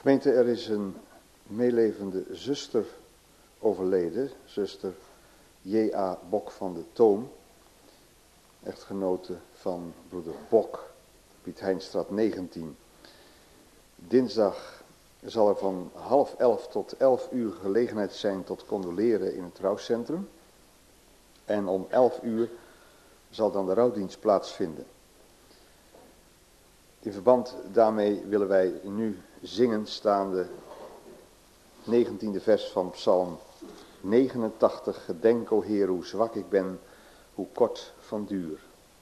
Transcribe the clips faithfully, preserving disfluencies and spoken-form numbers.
Gemeente, er is een meelevende zuster overleden, zuster J A Bok van de Toom, echtgenote van broeder Bok, Piet Heinstraat negentien. Dinsdag zal er van half elf tot elf uur gelegenheid zijn tot condoleren in het rouwcentrum. En om elf uur zal dan de rouwdienst plaatsvinden. In verband daarmee willen wij nu zingen staande negentiende vers van Psalm negenentachtig. Gedenk, o Heer, hoe zwak ik ben, hoe kort van duur.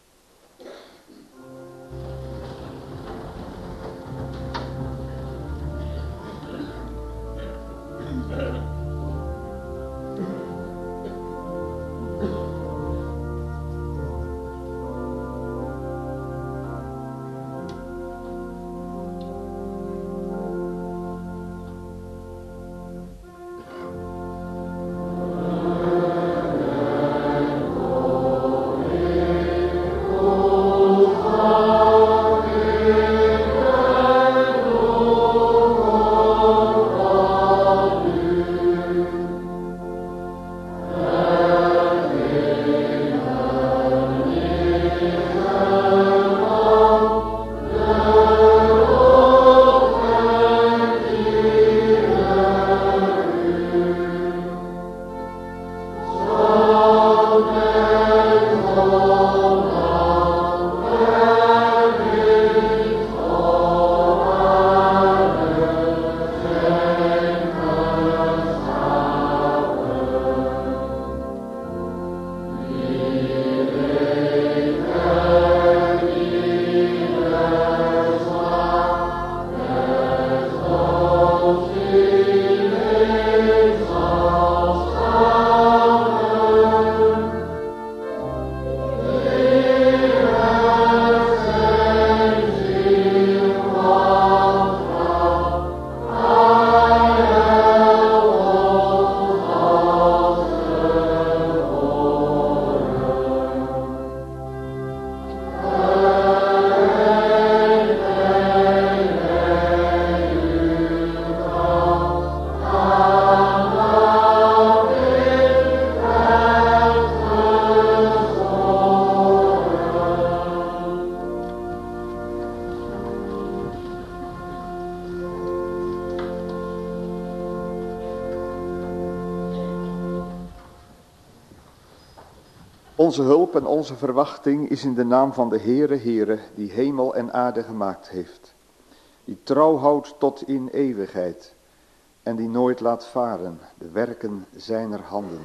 Onze hulp en onze verwachting is in de naam van de Heere, Heere, die hemel en aarde gemaakt heeft. Die trouw houdt tot in eeuwigheid en die nooit laat varen de werken zijner handen.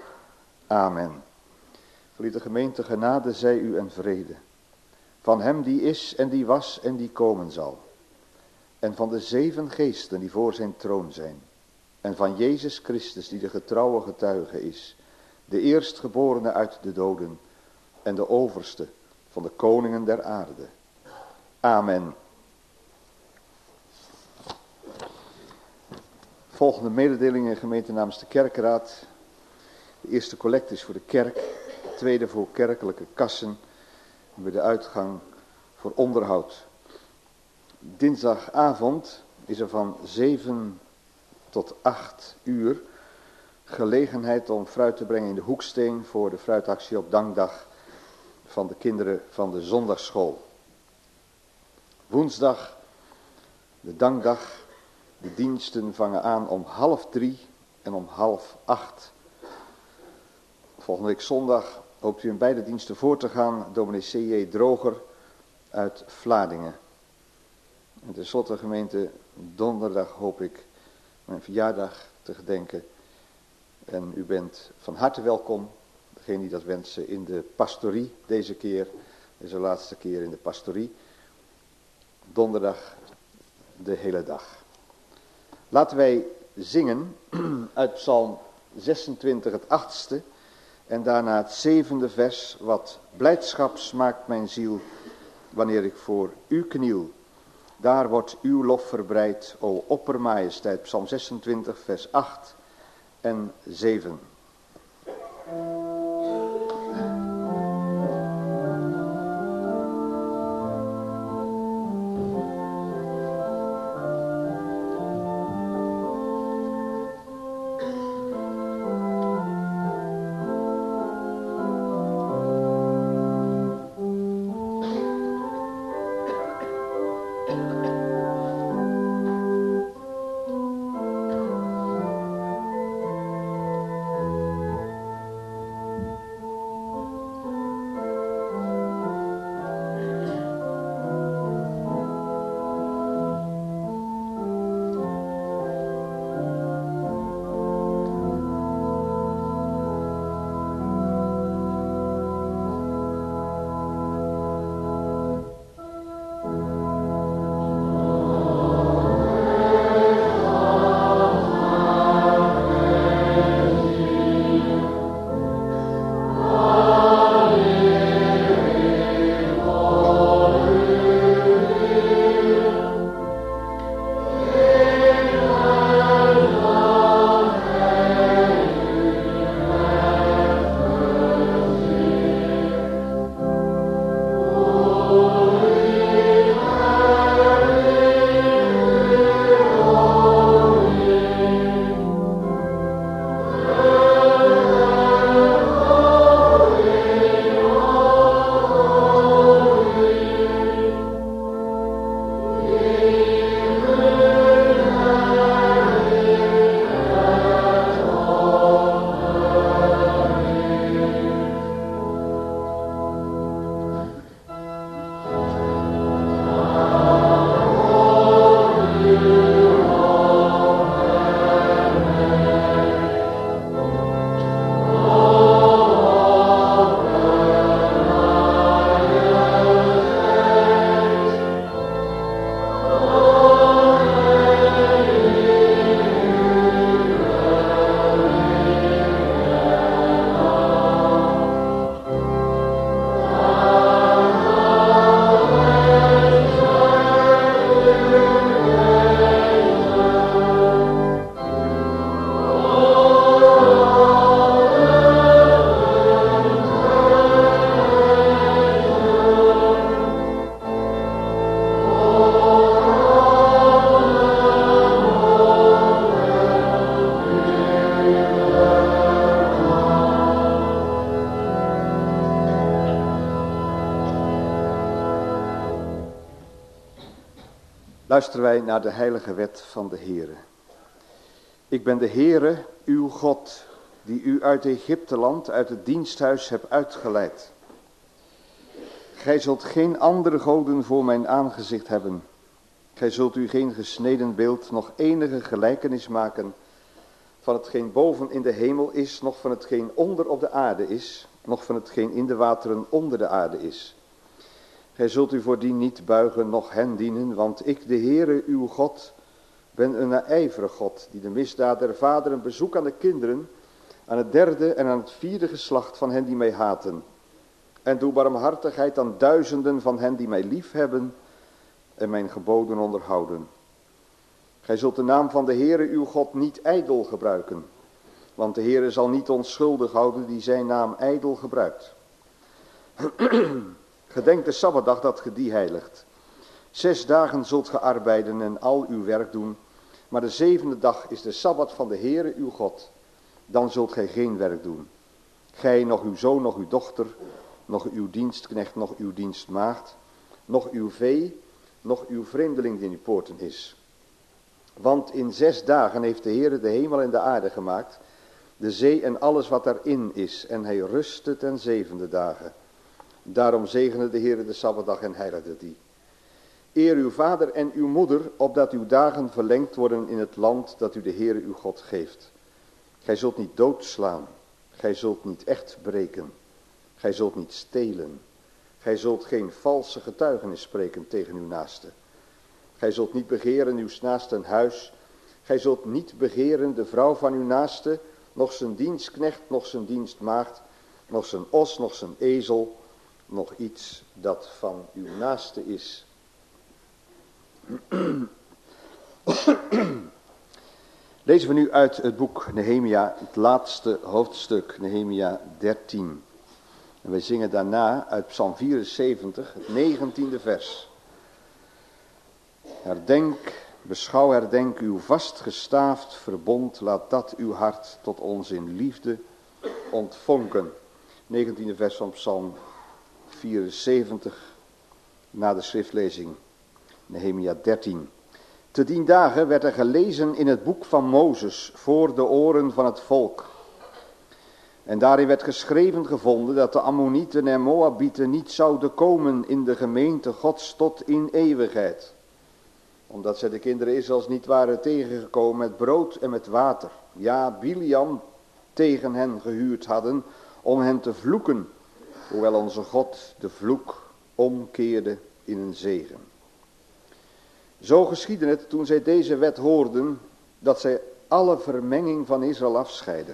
Amen. Geliefde gemeente, genade zij u en vrede. Van hem die is en die was en die komen zal. En van de zeven geesten die voor zijn troon zijn. En van Jezus Christus die de getrouwe getuige is. De eerstgeborene uit de doden en de overste van de koningen der aarde. Amen. Volgende mededelingen gemeente namens de kerkraad. De eerste collecte is voor de kerk, de tweede voor kerkelijke kassen en bij de uitgang voor onderhoud. Dinsdagavond is er van zeven tot acht uur gelegenheid om fruit te brengen in de Hoeksteen voor de fruitactie op dankdag van de kinderen van de zondagsschool. Woensdag, de dankdag, de diensten vangen aan om half drie en om half acht. Volgende week zondag hoopt u in beide diensten voor te gaan, dominee C J Droger uit Vlaardingen. En tenslotte gemeente, donderdag hoop ik mijn verjaardag te gedenken. En u bent van harte welkom, degene die dat wensen, in de pastorie deze keer. Dit is de laatste keer in de pastorie. Donderdag de hele dag. Laten wij zingen uit Psalm zesentwintig, het achtste. En daarna het zevende vers. Wat blijdschap smaakt mijn ziel, wanneer ik voor u kniel. Daar wordt uw lof verbreid, o oppermajesteit. Psalm zesentwintig, vers acht en zeven. luisteren wij naar de heilige wet van de Heere. Ik ben de Heere, uw God, die u uit Egypteland, uit het diensthuis hebt uitgeleid. Gij zult geen andere goden voor mijn aangezicht hebben. Gij zult u geen gesneden beeld, nog enige gelijkenis maken van hetgeen boven in de hemel is, nog van hetgeen onder op de aarde is, nog van hetgeen in de wateren onder de aarde is. Gij zult u voordien niet buigen, noch hen dienen, want ik, de Heere, uw God, ben een naijverig God, die de misdaad der vaderen bezoekt aan de kinderen, aan het derde en aan het vierde geslacht van hen die mij haten. En doe barmhartigheid aan duizenden van hen die mij lief hebben en mijn geboden onderhouden. Gij zult de naam van de Heere uw God niet ijdel gebruiken, want de Heere zal niet onschuldig houden die zijn naam ijdel gebruikt. Gedenk de Sabbatdag dat ge die heiligt. Zes dagen zult ge arbeiden en al uw werk doen, maar de zevende dag is de Sabbat van de Heere uw God. Dan zult gij geen werk doen. Gij, nog uw zoon, nog uw dochter, nog uw dienstknecht, nog uw dienstmaagd, nog uw vee, nog uw vreemdeling die in uw poorten is. Want in zes dagen heeft de Heere de hemel en de aarde gemaakt, de zee en alles wat daarin is, en hij rustte ten zevende dagen. Daarom zegende de Heere de Sabbatdag en heiligde die. Eer uw vader en uw moeder, opdat uw dagen verlengd worden in het land dat u de Heere uw God geeft. Gij zult niet doodslaan, gij zult niet echt breken, gij zult niet stelen, gij zult geen valse getuigenis spreken tegen uw naaste. Gij zult niet begeren uw naaste een huis, gij zult niet begeren de vrouw van uw naaste, nog zijn dienstknecht, nog zijn dienstmaagd, nog zijn os, nog zijn ezel, nog iets dat van uw naaste is. Lezen we nu uit het boek Nehemia, het laatste hoofdstuk, Nehemia dertien. En wij zingen daarna uit Psalm vierenzeventig, het negentiende vers. Herdenk, beschouw, herdenk uw vastgestaafd verbond, laat dat uw hart tot ons in liefde ontvonken. negentiende vers van Psalm vierenzeventig, na de schriftlezing, Nehemia dertien. Te dien dagen werd er gelezen in het boek van Mozes voor de oren van het volk. En daarin werd geschreven gevonden dat de Ammonieten en Moabieten niet zouden komen in de gemeente Gods tot in eeuwigheid. Omdat zij de kinderen Israëls niet waren tegengekomen met brood en met water. Ja, Biliam tegen hen gehuurd hadden om hen te vloeken, hoewel onze God de vloek omkeerde in een zegen. Zo geschiedde het toen zij deze wet hoorden, dat zij alle vermenging van Israël afscheiden.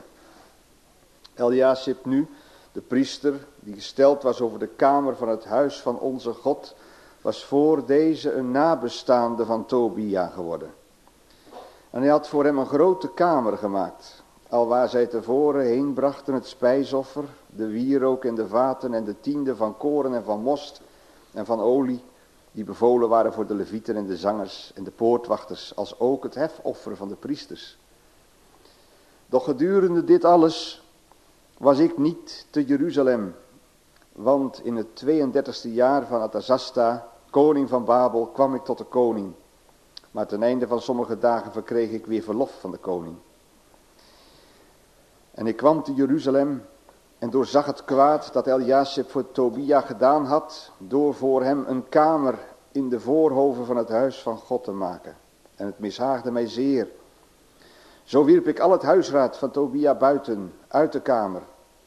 Eliasib nu, de priester, die gesteld was over de kamer van het huis van onze God, was voor deze een nabestaande van Tobia geworden. En hij had voor hem een grote kamer gemaakt, alwaar zij tevoren heen brachten het spijsoffer, de wierook en de vaten en de tiende van koren en van most en van olie, die bevolen waren voor de levieten en de zangers en de poortwachters, als ook het hefoffer van de priesters. Doch gedurende dit alles was ik niet te Jeruzalem, want in het tweeëndertigste jaar van Artasasta, koning van Babel, kwam ik tot de koning. Maar ten einde van sommige dagen verkreeg ik weer verlof van de koning. En ik kwam te Jeruzalem en doorzag het kwaad dat Eliasib voor Tobia gedaan had, door voor hem een kamer in de voorhoven van het huis van God te maken. En het mishaagde mij zeer. Zo wierp ik al het huisraad van Tobia buiten, uit de kamer.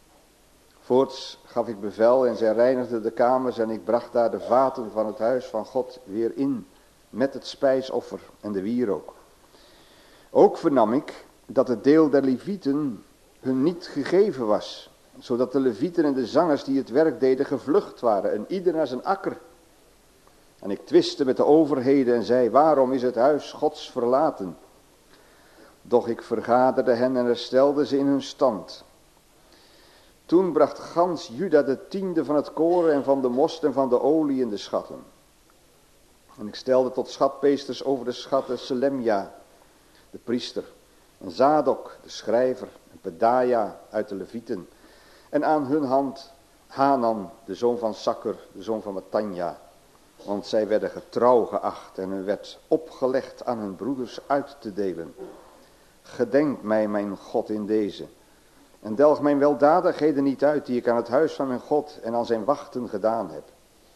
Voorts gaf ik bevel en zij reinigden de kamers en ik bracht daar de vaten van het huis van God weer in, met het spijsoffer en de wierook. Ook vernam ik dat het deel der levieten hun niet gegeven was, zodat de levieten en de zangers die het werk deden gevlucht waren, en ieder naar zijn akker. En ik twistte met de overheden en zei, waarom is het huis Gods verlaten? Doch ik vergaderde hen en herstelde ze in hun stand. Toen bracht gans Juda de tiende van het koren en van de most en van de olie in de schatten. En ik stelde tot schatmeesters over de schatten Selemja, de priester, en Zadok, de schrijver, en Pedaja uit de levieten. En aan hun hand Hanan, de zoon van Sakker, de zoon van Matanja. want zij werden getrouw geacht en er werd opgelegd aan hun broeders uit te delen. Gedenk mij, mijn God, in deze, en delg mijn weldadigheden niet uit die ik aan het huis van mijn God en aan zijn wachten gedaan heb.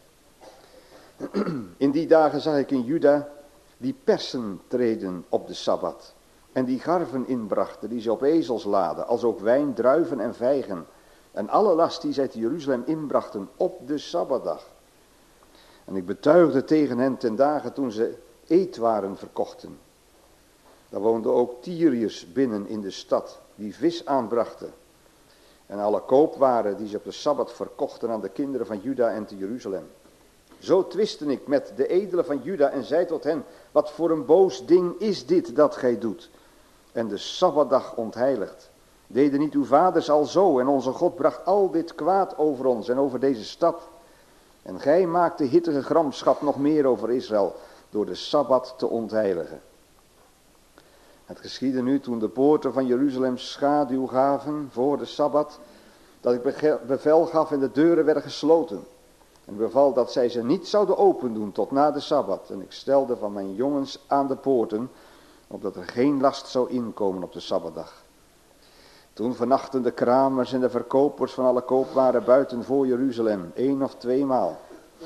In die dagen zag ik in Juda die persen treden op de Sabbat en die garven inbrachten die ze op ezels laden, als ook wijn, druiven en vijgen en alle last die zij te Jeruzalem inbrachten op de Sabbatdag. En ik betuigde tegen hen ten dagen toen ze eetwaren verkochten. Daar woonden ook Tyriërs binnen in de stad die vis aanbrachten en alle koopwaren die ze op de Sabbat verkochten aan de kinderen van Juda en te Jeruzalem. Zo twistte ik met de edelen van Juda en zei tot hen, wat voor een boos ding is dit dat gij doet en de Sabbatdag ontheiligt. Deden niet uw vaders al zo en onze God bracht al dit kwaad over ons en over deze stad. En gij maakt de hittige gramschap nog meer over Israël door de Sabbat te ontheiligen. Het geschiedde nu toen de poorten van Jeruzalem schaduw gaven voor de Sabbat, dat ik bevel gaf en de deuren werden gesloten. En beval dat zij ze niet zouden opendoen tot na de Sabbat. En ik stelde van mijn jongens aan de poorten, opdat er geen last zou inkomen op de Sabbatdag. Toen vernachten de kramers en de verkopers van alle koopwaren buiten voor Jeruzalem, één of tweemaal.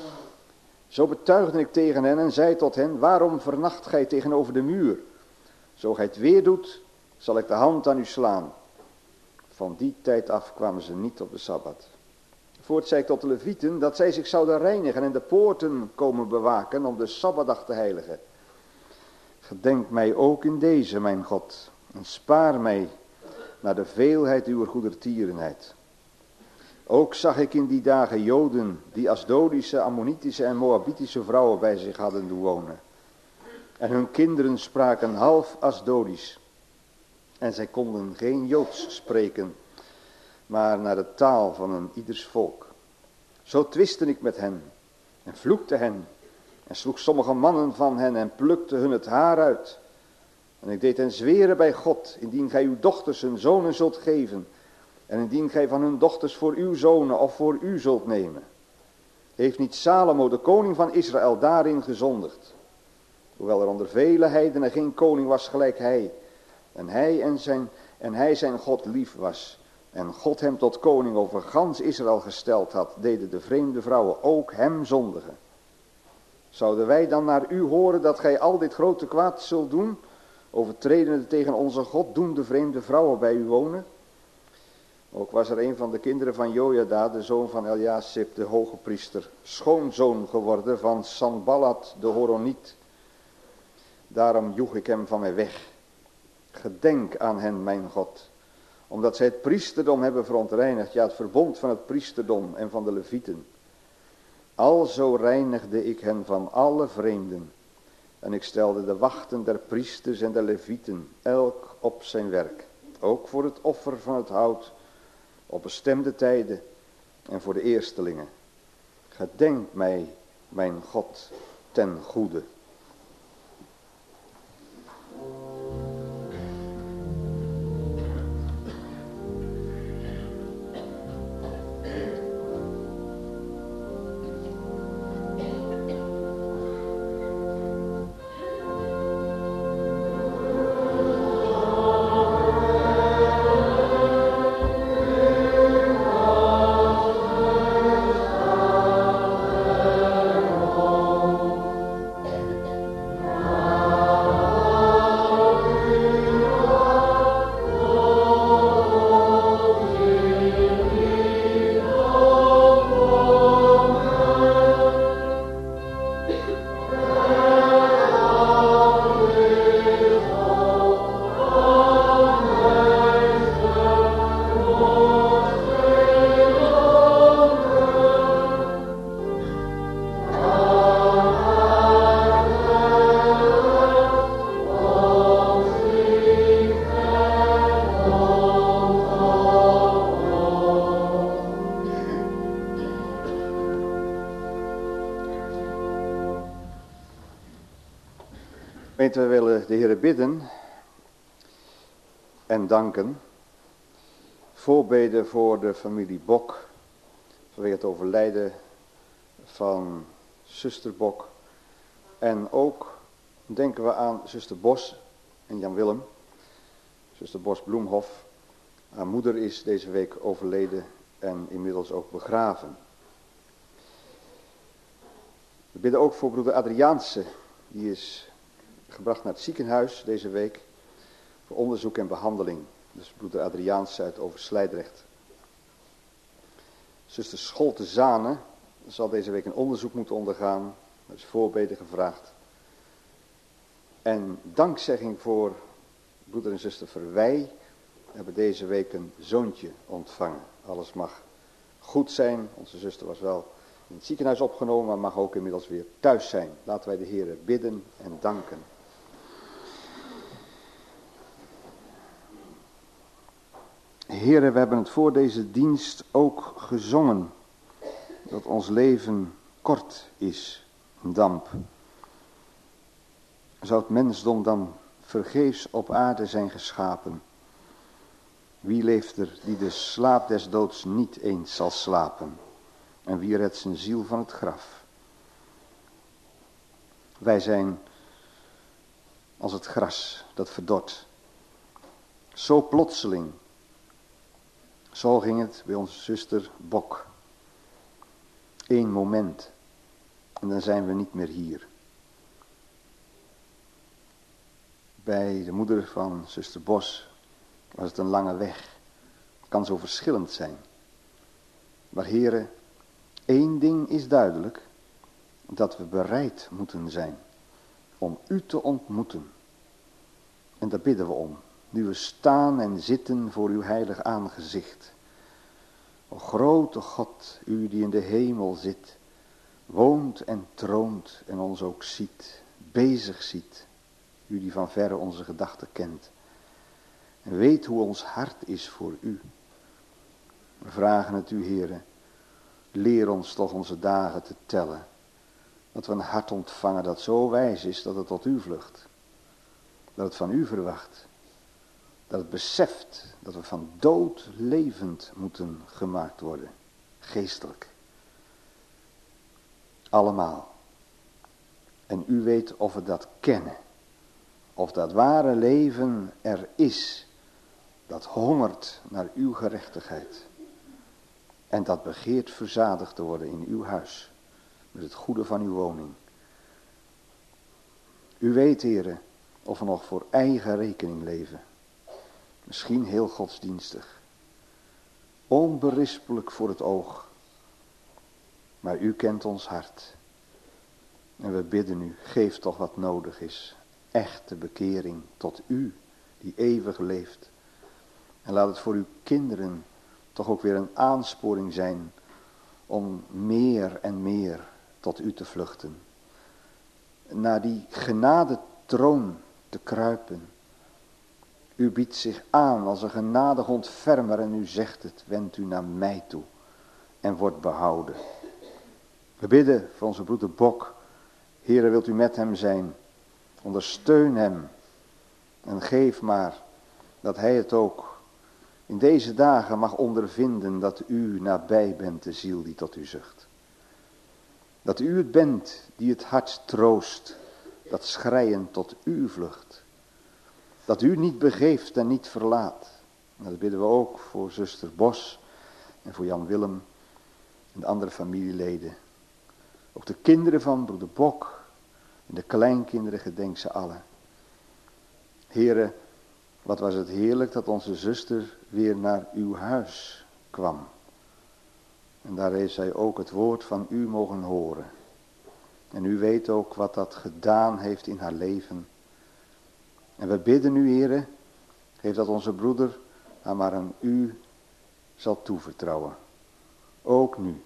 Zo betuigde ik tegen hen en zei tot hen, waarom vernacht gij tegenover de muur? Zo gij het weer doet, zal ik de hand aan u slaan. Van die tijd af kwamen ze niet op de Sabbat. Voort zei ik tot de Levieten dat zij zich zouden reinigen en de poorten komen bewaken om de Sabbatdag te heiligen. Gedenk mij ook in deze, mijn God, en spaar mij naar de veelheid uw goedertierenheid. Ook zag ik in die dagen Joden die Asdodische, Ammonitische en Moabitische vrouwen bij zich hadden doen wonen. En hun kinderen spraken half Asdodisch. En zij konden geen Joods spreken, maar naar de taal van een ieders volk. Zo twistte ik met hen en vloekte hen en sloeg sommige mannen van hen en plukte hun het haar uit. En ik deed hen zweren bij God, indien gij uw dochters hun zonen zult geven en indien gij van hun dochters voor uw zonen of voor u zult nemen. Heeft niet Salomo, de koning van Israël, daarin gezondigd? Hoewel er onder vele heidenen geen koning was gelijk hij. En hij en zijn, en hij zijn God lief was. En God hem tot koning over gans Israël gesteld had, deden de vreemde vrouwen ook hem zondigen. Zouden wij dan naar u horen dat gij al dit grote kwaad zult doen, overtredende tegen onze God, doen de vreemde vrouwen bij u wonen? Ook was er een van de kinderen van Jojada, de zoon van Eliasib, de hoge priester, schoonzoon geworden van Sanballat, de Horoniet. Daarom joeg ik hem van mij weg. Gedenk aan hen, mijn God, omdat zij het priesterdom hebben verontreinigd, ja, het verbond van het priesterdom en van de levieten. Alzo reinigde ik hen van alle vreemden. En ik stelde de wachten der priesters en der levieten, elk op zijn werk. Ook voor het offer van het hout, op bestemde tijden en voor de eerstelingen. Gedenk mij, mijn God, ten goede. We willen de Heere bidden en danken. Voorbeden voor de familie Bok vanwege het overlijden van zuster Bok. En ook denken we aan zuster Bos en Jan Willem. Zuster Bos Bloemhof. Haar moeder is deze week overleden en inmiddels ook begraven. We bidden ook voor broeder Adriaanse. Die is gebracht naar het ziekenhuis deze week voor onderzoek en behandeling. Dus broeder Adriaanse uit Overslijdrecht. Zuster Scholte Zane zal deze week een onderzoek moeten ondergaan. Er is voorbeden gevraagd. En dankzegging voor broeder en zuster Verwij. We hebben deze week een zoontje ontvangen. Alles mag goed zijn. Onze zuster was wel in het ziekenhuis opgenomen, maar mag ook inmiddels weer thuis zijn. Laten wij de Heer bidden en danken. Heren, we hebben het voor deze dienst ook gezongen. Dat ons leven kort is, een damp. Zou het mensdom dan vergeefs op aarde zijn geschapen? Wie leeft er die de slaap des doods niet eens zal slapen? En wie redt zijn ziel van het graf? Wij zijn als het gras dat verdort. Zo plotseling. Zo ging het bij onze zuster Bok. Eén moment. En dan zijn we niet meer hier. Bij de moeder van zuster Bos was het een lange weg. Het kan zo verschillend zijn. Maar heren, één ding is duidelijk. Dat we bereid moeten zijn om u te ontmoeten. En daar bidden we om. Nu we staan en zitten voor uw heilig aangezicht. O grote God, u die in de hemel zit, woont en troont en ons ook ziet, bezig ziet. U die van verre onze gedachten kent. En weet hoe ons hart is voor u. We vragen het u, Heere, leer ons toch onze dagen te tellen. Dat we een hart ontvangen dat zo wijs is dat het tot u vlucht. Dat het van u verwacht. Dat het beseft dat we van dood levend moeten gemaakt worden. Geestelijk. Allemaal. En u weet of we dat kennen. Of dat ware leven er is. Dat hongert naar uw gerechtigheid. En dat begeert verzadigd te worden in uw huis. Met het goede van uw woning. U weet, Heere, of we nog voor eigen rekening leven. Misschien heel godsdienstig. Onberispelijk voor het oog. Maar u kent ons hart. En we bidden u, geef toch wat nodig is. Echte bekering tot u, die eeuwig leeft. En laat het voor uw kinderen toch ook weer een aansporing zijn om meer en meer tot u te vluchten. Naar die genadetroon te kruipen. U biedt zich aan als een genadig ontfermer en u zegt het, wend u naar mij toe en wordt behouden. We bidden voor onze broeder Bok. Heere, wilt u met hem zijn? Ondersteun hem en geef maar dat hij het ook in deze dagen mag ondervinden dat u nabij bent, de ziel die tot u zucht. Dat u het bent die het hart troost, dat schreiend tot u vlucht. Dat u niet begeeft en niet verlaat. En dat bidden we ook voor zuster Bos en voor Jan Willem en de andere familieleden. Ook de kinderen van broeder Bok en de kleinkinderen, gedenk ze allen. Heere, wat was het heerlijk dat onze zuster weer naar uw huis kwam. En daar heeft zij ook het woord van u mogen horen. En u weet ook wat dat gedaan heeft in haar leven. En we bidden u, Heere, geef dat onze broeder haar maar aan u zal toevertrouwen. Ook nu.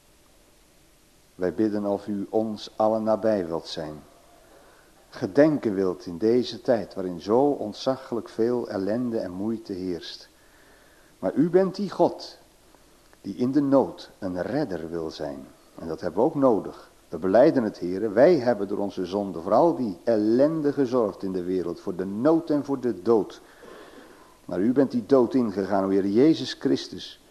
Wij bidden of u ons allen nabij wilt zijn. Gedenken wilt in deze tijd waarin zo ontzaglijk veel ellende en moeite heerst. Maar u bent die God die in de nood een redder wil zijn. En dat hebben we ook nodig. We belijden het, Heere. Wij hebben door onze zonde voor al die ellende gezorgd in de wereld. Voor de nood en voor de dood. Maar u bent die dood ingegaan, o Heer Jezus Christus.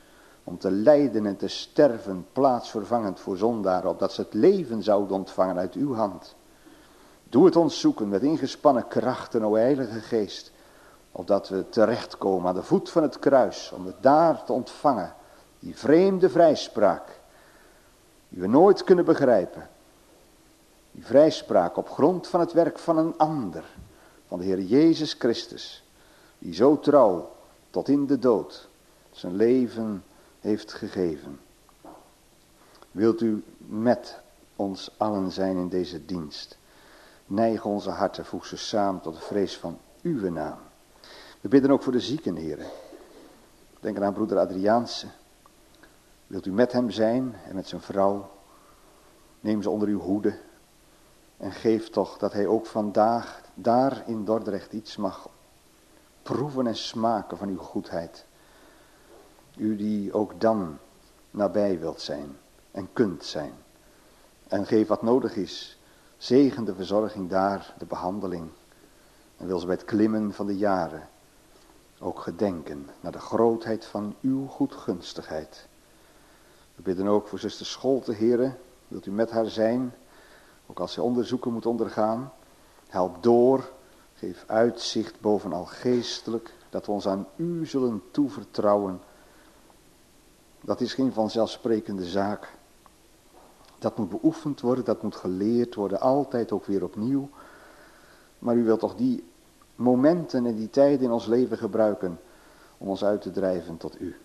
om te lijden en te sterven, plaatsvervangend voor zondaren, opdat ze het leven zouden ontvangen uit uw hand. Doe het ons zoeken met ingespannen krachten, o Heilige Geest, opdat we terechtkomen aan de voet van het kruis, om het daar te ontvangen, die vreemde vrijspraak, die we nooit kunnen begrijpen. Die vrijspraak op grond van het werk van een ander, van de Heer Jezus Christus, die zo trouw tot in de dood zijn leven heeft gegeven. Wilt u met ons allen zijn in deze dienst? Neig onze harten, voeg ze samen tot de vrees van uw naam. We bidden ook voor de zieken, heren. Denk aan broeder Adriaanse. Wilt u met hem zijn en met zijn vrouw? Neem ze onder uw hoede. En geef toch dat hij ook vandaag daar in Dordrecht iets mag proeven en smaken van uw goedheid. U die ook dan nabij wilt zijn en kunt zijn. En geef wat nodig is. Zegen de verzorging daar, de behandeling. En wil ze bij het klimmen van de jaren ook gedenken naar de grootheid van uw goedgunstigheid. We bidden ook voor zuster Scholte, heren. Wilt u met haar zijn, ook als zij onderzoeken moet ondergaan. Help door, geef uitzicht bovenal geestelijk, dat we ons aan u zullen toevertrouwen. Dat is geen vanzelfsprekende zaak. Dat moet beoefend worden, dat moet geleerd worden, altijd ook weer opnieuw. Maar u wilt toch die momenten en die tijden in ons leven gebruiken om ons uit te drijven tot u.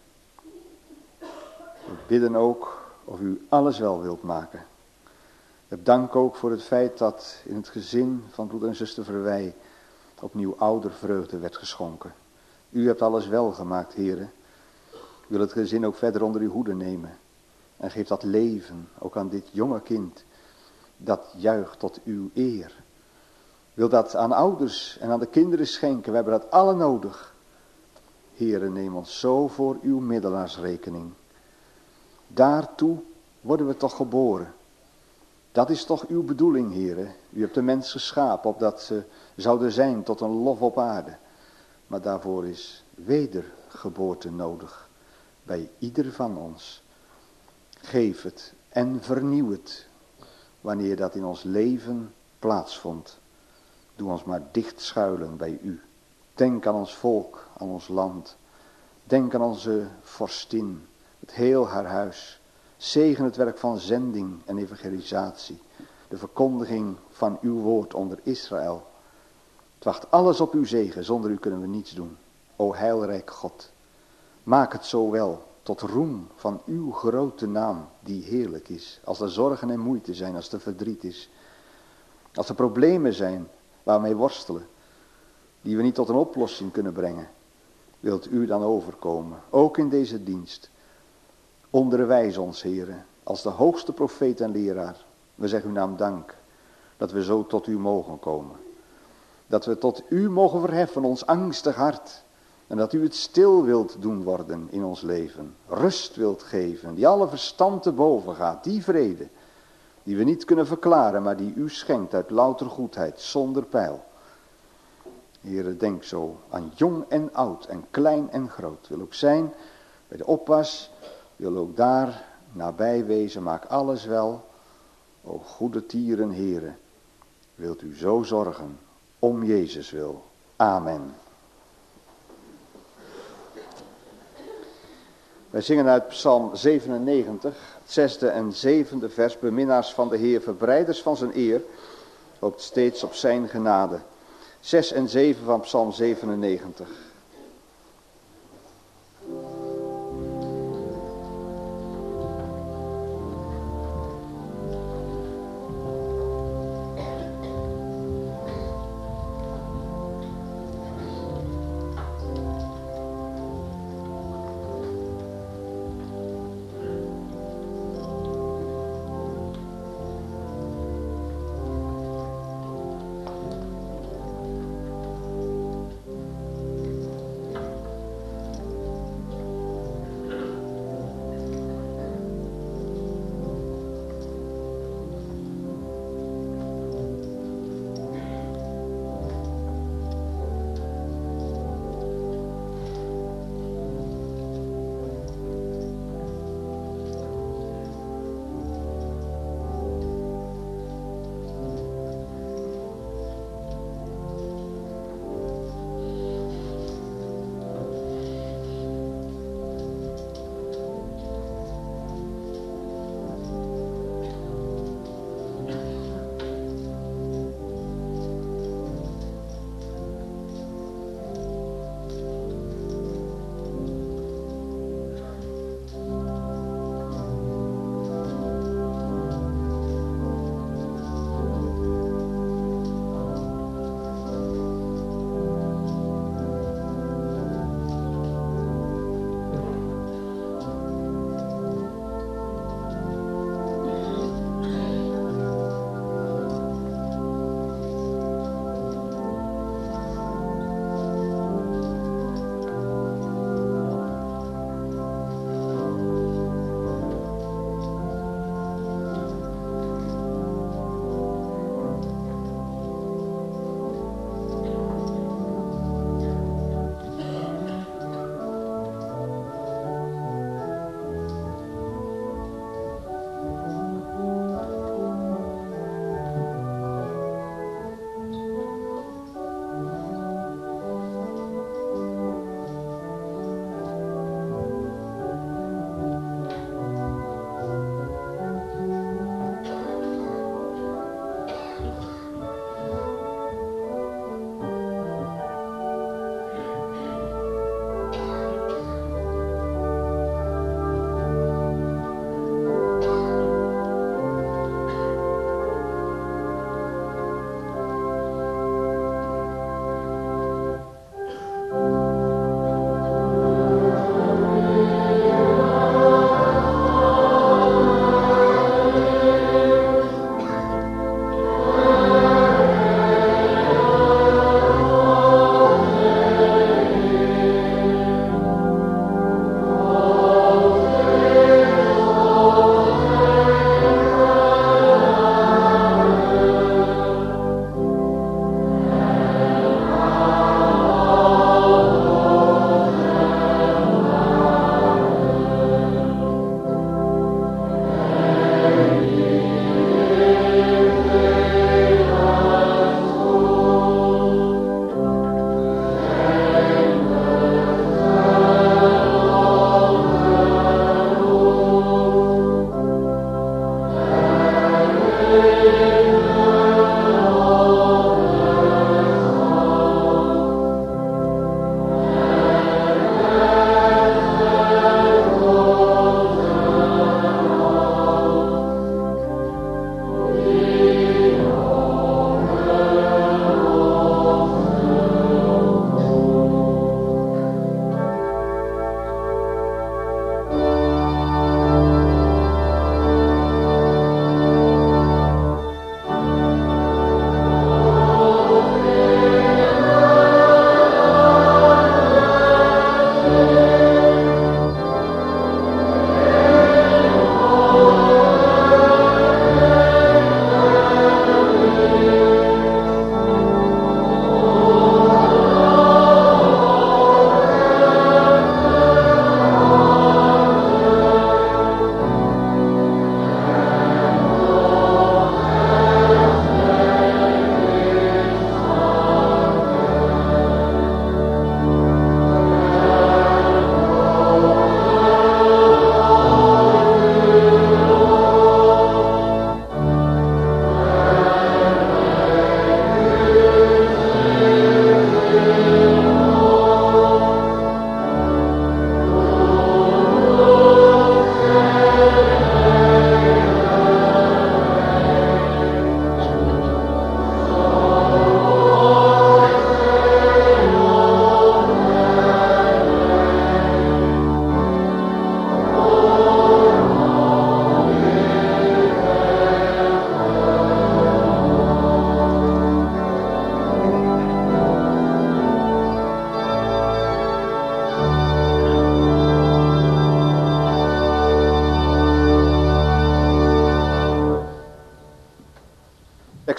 We bidden ook of u alles wel wilt maken. Ik dank ook voor het feit dat in het gezin van broeder en zuster Verwij opnieuw oudervreugde werd geschonken. U hebt alles wel gemaakt, heren. U wil het gezin ook verder onder uw hoede nemen. En geef dat leven ook aan dit jonge kind. Dat juicht tot uw eer. Wil dat aan ouders en aan de kinderen schenken. We hebben dat alle nodig. Heere, neem ons zo voor uw middelaarsrekening. Daartoe worden we toch geboren. Dat is toch uw bedoeling, Heere. U hebt de mens geschapen opdat ze zouden zijn tot een lof op aarde. Maar daarvoor is wedergeboorte nodig. Bij ieder van ons. Geef het en vernieuw het. Wanneer dat in ons leven plaatsvond. Doe ons maar dicht schuilen bij u. Denk aan ons volk, aan ons land. Denk aan onze vorstin, het heel haar huis. Zegen het werk van zending en evangelisatie. De verkondiging van uw woord onder Israël. Het wacht alles op uw zegen, zonder u kunnen we niets doen. O heilrijk God, maak het zo wel tot roem van uw grote naam die heerlijk is. Als er zorgen en moeite zijn, als er verdriet is. Als er problemen zijn waarmee worstelen, die we niet tot een oplossing kunnen brengen. Wilt u dan overkomen, ook in deze dienst. Onderwijs ons, heren, als de hoogste profeet en leraar. We zeggen uw naam dank, dat we zo tot u mogen komen. Dat we tot u mogen verheffen, ons angstig hart. En dat u het stil wilt doen worden in ons leven. Rust wilt geven, die alle verstand te boven gaat. Die vrede, die we niet kunnen verklaren, maar die u schenkt uit louter goedheid, zonder pijl. Heere, denk zo aan jong en oud en klein en groot. Wil ook zijn bij de oppas, wil ook daar nabij wezen, maak alles wel. O goede tieren, Heere, wilt u zo zorgen, om Jezus wil. Amen. Wij zingen uit Psalm zevenennegentig, het zesde en zevende vers. Beminnaars van de Heer, verbreiders van zijn eer, hoopt steeds op zijn genade. Zes en zeven van Psalm zevenennegentig.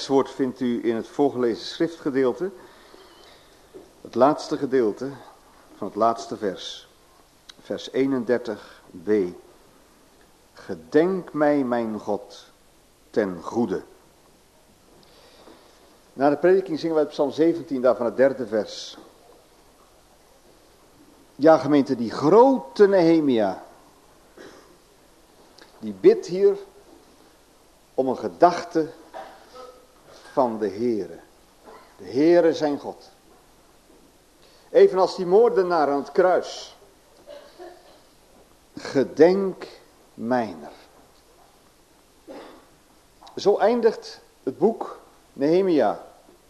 tekstwoord vindt u in het voorgelezen schriftgedeelte. Het laatste gedeelte van het laatste vers. Vers eenendertig b. Gedenk mij, mijn God, ten goede. Na de prediking zingen wij Psalm zeventien, daarvan het derde vers. Ja, gemeente, die grote Nehemia, die bidt hier om een gedachte van de Heere. De Heere zijn God. Evenals die moordenaar aan het kruis. Gedenk mijner. Zo eindigt het boek Nehemia.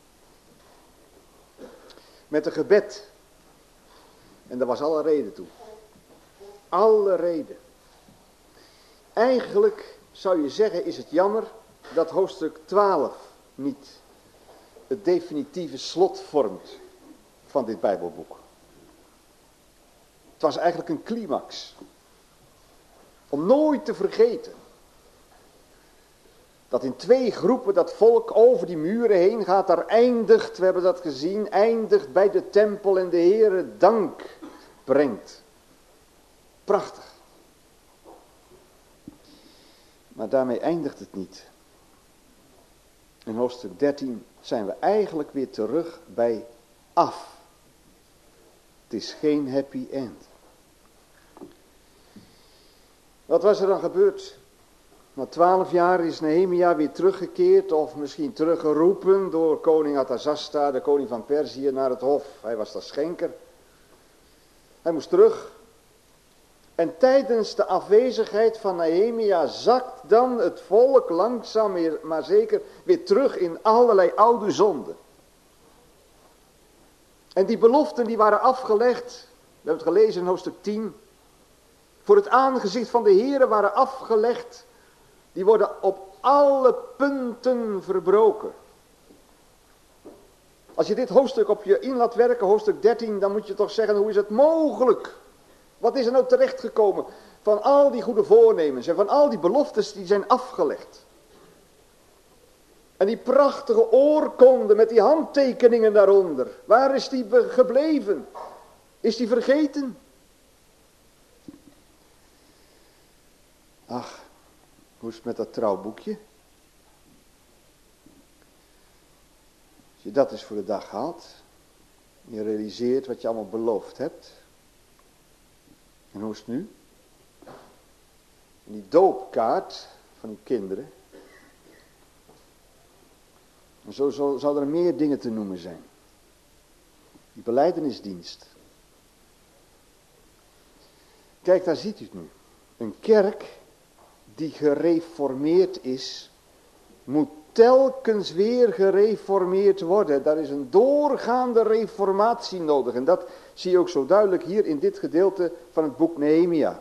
Met een gebed. En daar was alle reden toe. Alle reden. Eigenlijk zou je zeggen, is het jammer dat hoofdstuk twaalf niet het definitieve slot vormt van dit Bijbelboek. Het was eigenlijk een climax. Om nooit te vergeten dat in twee groepen dat volk over die muren heen gaat, daar eindigt, we hebben dat gezien, eindigt bij de tempel en de Heere dank brengt. Prachtig. Maar daarmee eindigt het niet. In hoofdstuk dertien zijn we eigenlijk weer terug bij af. Het is geen happy end. Wat was er dan gebeurd? Na twaalf jaar is Nehemia weer teruggekeerd of misschien teruggeroepen door koning Artasasta, de koning van Perzië, naar het hof. Hij was daar schenker. Hij moest terug. En tijdens de afwezigheid van Nehemia zakt dan het volk langzaam maar zeker weer terug in allerlei oude zonden. En die beloften die waren afgelegd, we hebben het gelezen in hoofdstuk tien, voor het aangezicht van de Heere waren afgelegd, die worden op alle punten verbroken. Als je dit hoofdstuk op je in laat werken, hoofdstuk dertien, dan moet je toch zeggen, hoe is het mogelijk? Wat is er nou terechtgekomen van al die goede voornemens en van al die beloftes die zijn afgelegd? En die prachtige oorkonde met die handtekeningen daaronder, waar is die gebleven? Is die vergeten? Ach, hoe is het met dat trouwboekje? Als je dat eens voor de dag haalt, je realiseert wat je allemaal beloofd hebt. En hoe is het nu? En die doopkaart van die kinderen. En zo zouden er meer dingen te noemen zijn. Die belijdenisdienst. Kijk, daar ziet u het nu. Een kerk die gereformeerd is, moet telkens weer gereformeerd worden. Daar is een doorgaande reformatie nodig. En dat zie je ook zo duidelijk hier in dit gedeelte van het boek Nehemia.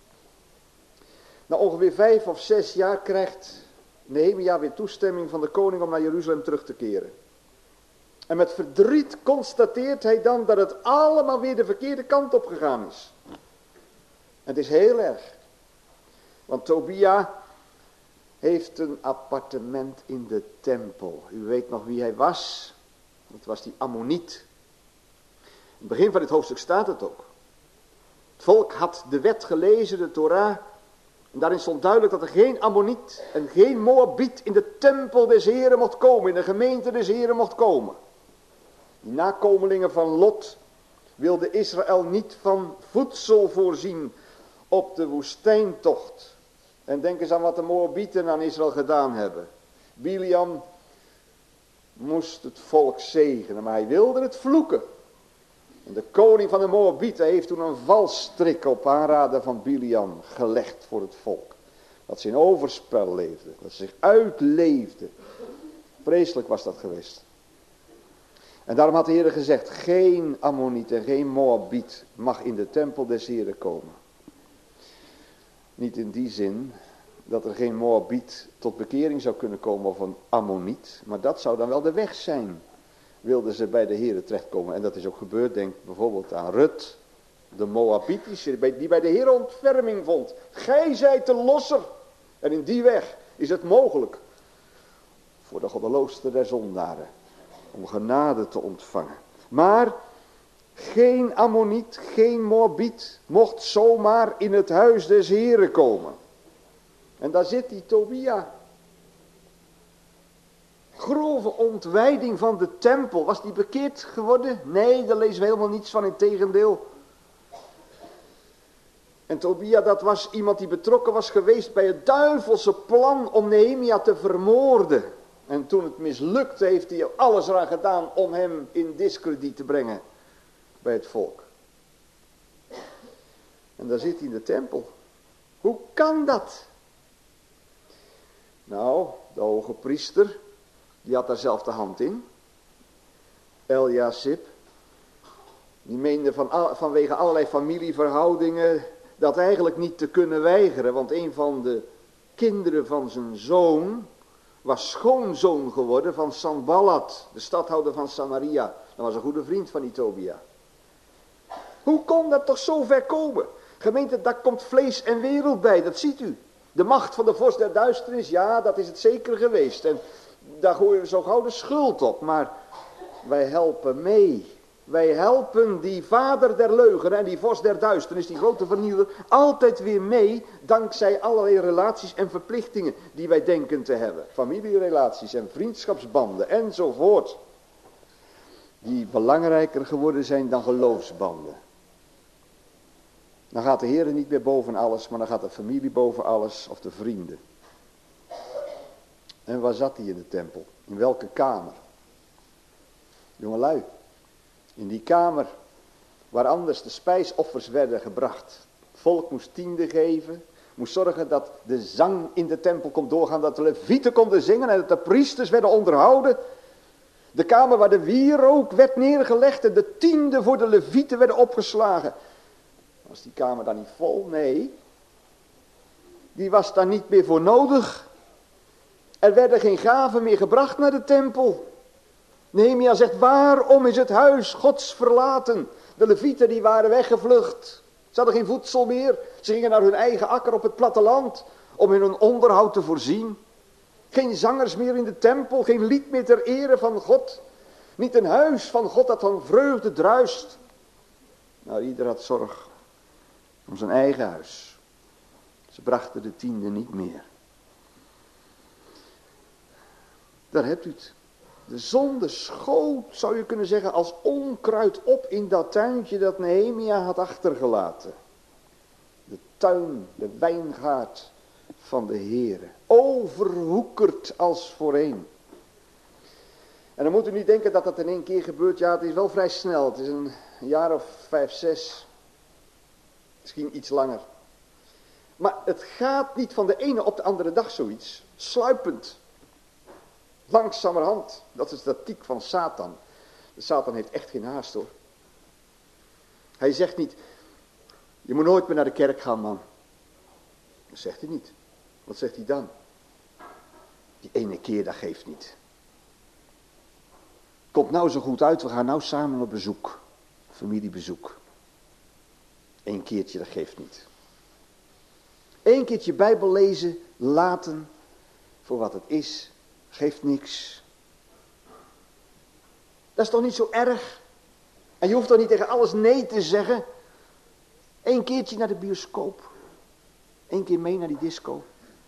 Na ongeveer vijf of zes jaar krijgt Nehemia weer toestemming van de koning om naar Jeruzalem terug te keren. En met verdriet constateert hij dan dat het allemaal weer de verkeerde kant op gegaan is. En het is heel erg. Want Tobia heeft een appartement in de tempel. U weet nog wie hij was. Dat was die Ammoniet. In het begin van dit hoofdstuk staat het ook. Het volk had de wet gelezen, de Torah. En daarin stond duidelijk dat er geen Ammoniet en geen Moabiet in de tempel des Heren mocht komen. In de gemeente des Heren mocht komen. Die nakomelingen van Lot wilde Israël niet van voedsel voorzien op de woestijntocht. En denk eens aan wat de Moabieten aan Israël gedaan hebben. Biliam moest het volk zegenen, maar hij wilde het vloeken. En de koning van de Moabieten heeft toen een valstrik op aanraden van Biliam gelegd voor het volk. Dat ze in overspel leefde, dat ze zich uitleefde. Vreselijk was dat geweest. En daarom had de Heer gezegd, geen Ammoniet en geen Moabiet mag in de tempel des Heren komen. Niet in die zin dat er geen Moabiet tot bekering zou kunnen komen of een Ammoniet. Maar dat zou dan wel de weg zijn. Wilden ze bij de Heere terechtkomen. En dat is ook gebeurd. Denk bijvoorbeeld aan Rut. De Moabitische. Die bij de Heere ontferming vond. Gij zijt de losser. En in die weg is het mogelijk voor de goddeloosste der zondaren, om genade te ontvangen. Maar geen Ammoniet, geen Moabiet mocht zomaar in het huis des Heren komen. En daar zit die Tobia. Grove ontwijding van de tempel. Was die bekeerd geworden? Nee, daar lezen we helemaal niets van, integendeel. En Tobia, dat was iemand die betrokken was geweest bij het duivelse plan om Nehemia te vermoorden. En toen het mislukte, heeft hij alles eraan gedaan om hem in diskrediet te brengen bij het volk. En daar zit hij in de tempel. Hoe kan dat? Nou, de hoge priester, die had daar zelf de hand in. Eliasib, die meende van, vanwege allerlei familieverhoudingen dat eigenlijk niet te kunnen weigeren. Want een van de kinderen van zijn zoon was schoonzoon geworden van Sanballat, de stadhouder van Samaria. Dat was een goede vriend van die Tobia. Hoe kon dat toch zo ver komen? Gemeente, daar komt vlees en wereld bij, dat ziet u. De macht van de vorst der duisternis, ja, dat is het zeker geweest. En daar gooien we zo gauw de schuld op. Maar wij helpen mee. Wij helpen die vader der leugen en die vorst der duisternis, die grote vernieuwer, altijd weer mee, dankzij allerlei relaties en verplichtingen die wij denken te hebben. Familierelaties en vriendschapsbanden enzovoort. Die belangrijker geworden zijn dan geloofsbanden. Dan gaat de Heer niet meer boven alles, maar dan gaat de familie boven alles, of de vrienden. En waar zat hij in de tempel? In welke kamer? Jongelui, in die kamer waar anders de spijsoffers werden gebracht. Het volk moest tiende geven, moest zorgen dat de zang in de tempel kon doorgaan, dat de levieten konden zingen en dat de priesters werden onderhouden. De kamer waar de wierook werd neergelegd en de tiende voor de levieten werden opgeslagen. Was die kamer dan niet vol? Nee. Die was daar niet meer voor nodig. Er werden geen gaven meer gebracht naar de tempel. Nehemia zegt, waarom is het huis Gods verlaten? De levieten die waren weggevlucht. Ze hadden geen voedsel meer. Ze gingen naar hun eigen akker op het platteland om in hun onderhoud te voorzien. Geen zangers meer in de tempel, geen lied meer ter ere van God. Niet een huis van God dat van vreugde druist. Nou, ieder had zorg om zijn eigen huis. Ze brachten de tiende niet meer. Daar hebt u het. De zonde schoot, zou je kunnen zeggen, als onkruid op in dat tuintje dat Nehemia had achtergelaten. De tuin, de wijngaard van de Heere. Overwoekerd als voorheen. En dan moet u niet denken dat dat in één keer gebeurt. Ja, het is wel vrij snel. Het is een jaar of vijf, zes. Misschien iets langer. Maar het gaat niet van de ene op de andere dag zoiets. Sluipend. Langzamerhand. Dat is de tactiek van Satan. De Satan heeft echt geen haast hoor. Hij zegt niet, je moet nooit meer naar de kerk gaan man. Dat zegt hij niet. Wat zegt hij dan? Die ene keer, dat geeft niet. Komt nou zo goed uit, we gaan nou samen op bezoek. Familiebezoek. Eén keertje, dat geeft niet. Eén keertje Bijbel lezen, laten voor wat het is, geeft niks. Dat is toch niet zo erg? En je hoeft toch niet tegen alles nee te zeggen? Eén keertje naar de bioscoop. Eén keer mee naar die disco.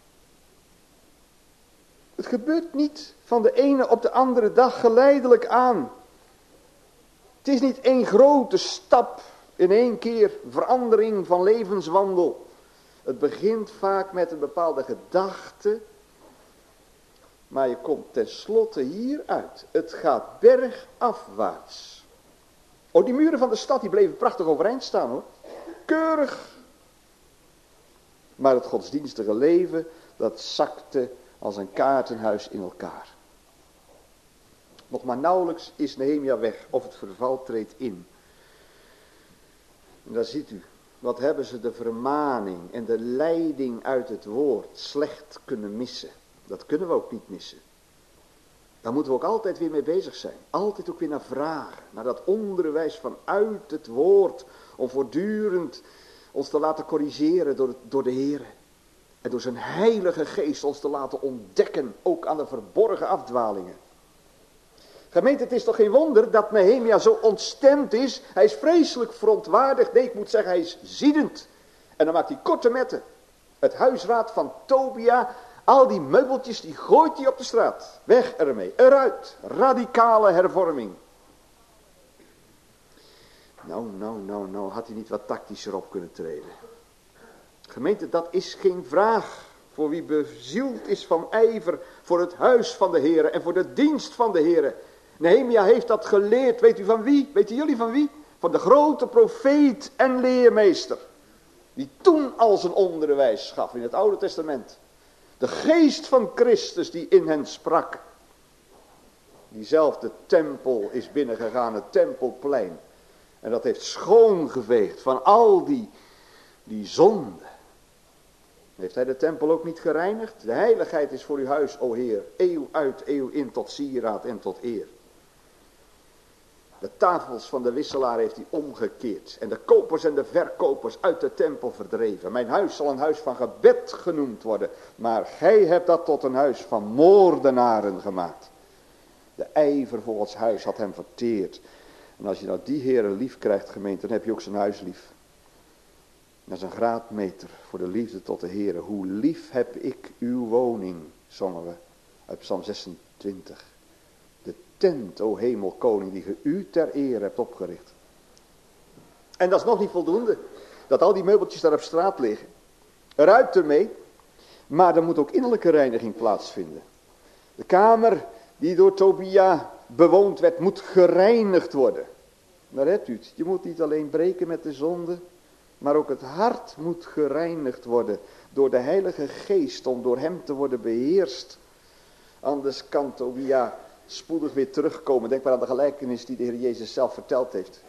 Het gebeurt niet van de ene op de andere dag geleidelijk aan. Het is niet één grote stap in één keer verandering van levenswandel. Het begint vaak met een bepaalde gedachte. Maar je komt tenslotte hier uit. Het gaat bergafwaarts. Oh, die muren van de stad die bleven prachtig overeind staan hoor. Keurig. Maar het godsdienstige leven, dat zakte als een kaartenhuis in elkaar. Nog maar nauwelijks is Nehemia weg of het verval treedt in. En daar ziet u, wat hebben ze de vermaning en de leiding uit het woord slecht kunnen missen. Dat kunnen we ook niet missen. Daar moeten we ook altijd weer mee bezig zijn. Altijd ook weer naar vragen. Naar dat onderwijs vanuit het woord. Om voortdurend ons te laten corrigeren door, door de Heer. En door zijn heilige geest ons te laten ontdekken, ook aan de verborgen afdwalingen. Gemeente, het is toch geen wonder dat Nehemia zo ontstemd is. Hij is vreselijk verontwaardigd. Nee, ik moet zeggen, hij is ziedend. En dan maakt hij korte metten. Het huisraad van Tobia, al die meubeltjes, die gooit hij op de straat. Weg ermee, eruit. Radicale hervorming. Nou, nou, nou, nou, had hij niet wat tactischer op kunnen treden. Gemeente, dat is geen vraag voor wie bezield is van ijver voor het huis van de Heere en voor de dienst van de Heere. Nehemia heeft dat geleerd, weet u van wie? Weten jullie van wie? Van de grote profeet en leermeester. Die toen al zijn onderwijs gaf in het Oude Testament. De geest van Christus die in hen sprak. Diezelfde tempel is binnengegaan, het tempelplein. En dat heeft schoongeveegd van al die, die zonden. Heeft hij de tempel ook niet gereinigd? De heiligheid is voor uw huis, o Heer, eeuw uit, eeuw in, tot sieraad en tot eer. De tafels van de wisselaar heeft hij omgekeerd. En de kopers en de verkopers uit de tempel verdreven. Mijn huis zal een huis van gebed genoemd worden. Maar gij hebt dat tot een huis van moordenaren gemaakt. De ijver voor Gods huis had hem verteerd. En als je nou die Heere lief krijgt, gemeente, dan heb je ook zijn huis lief. Dat is een graadmeter voor de liefde tot de Heere. Hoe lief heb ik uw woning, zongen we uit Psalm zesentwintig. De tent, o hemelkoning, die ge u ter ere hebt opgericht. En dat is nog niet voldoende. Dat al die meubeltjes daar op straat liggen. Eruit ermee. Maar er moet ook innerlijke reiniging plaatsvinden. De kamer die door Tobia bewoond werd, moet gereinigd worden. Daar hebt u het. Je moet niet alleen breken met de zonde, maar ook het hart moet gereinigd worden door de Heilige Geest, om door hem te worden beheerst. Anders kan Tobia spoedig weer terugkomen. Denk maar aan de gelijkenis die de Heer Jezus zelf verteld heeft.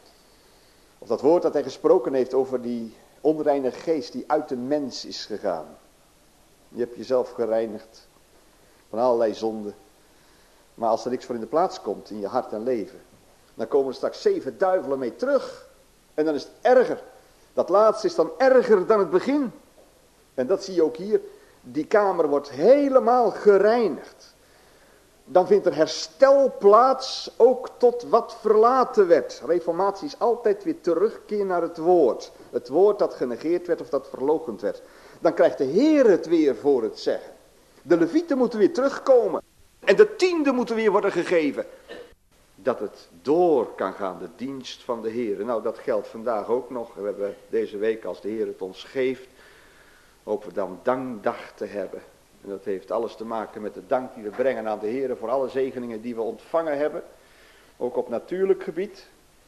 Of dat woord dat hij gesproken heeft over die onreine geest die uit een mens is gegaan. Je hebt jezelf gereinigd van allerlei zonden. Maar als er niks voor in de plaats komt in je hart en leven, dan komen er straks zeven duivelen mee terug. En dan is het erger. Dat laatste is dan erger dan het begin. En dat zie je ook hier. Die kamer wordt helemaal gereinigd. Dan vindt er herstel plaats, ook tot wat verlaten werd. Reformatie is altijd weer terugkeer naar het woord. Het woord dat genegeerd werd of dat verloochend werd. Dan krijgt de Heer het weer voor het zeggen. De levieten moeten weer terugkomen. En de tiende moeten weer worden gegeven. Dat het door kan gaan, de dienst van de Heer. Nou, dat geldt vandaag ook nog. We hebben deze week, als de Heer het ons geeft, hopen we dan dankdag te hebben. En dat heeft alles te maken met de dank die we brengen aan de Heer voor alle zegeningen die we ontvangen hebben. Ook op natuurlijk gebied.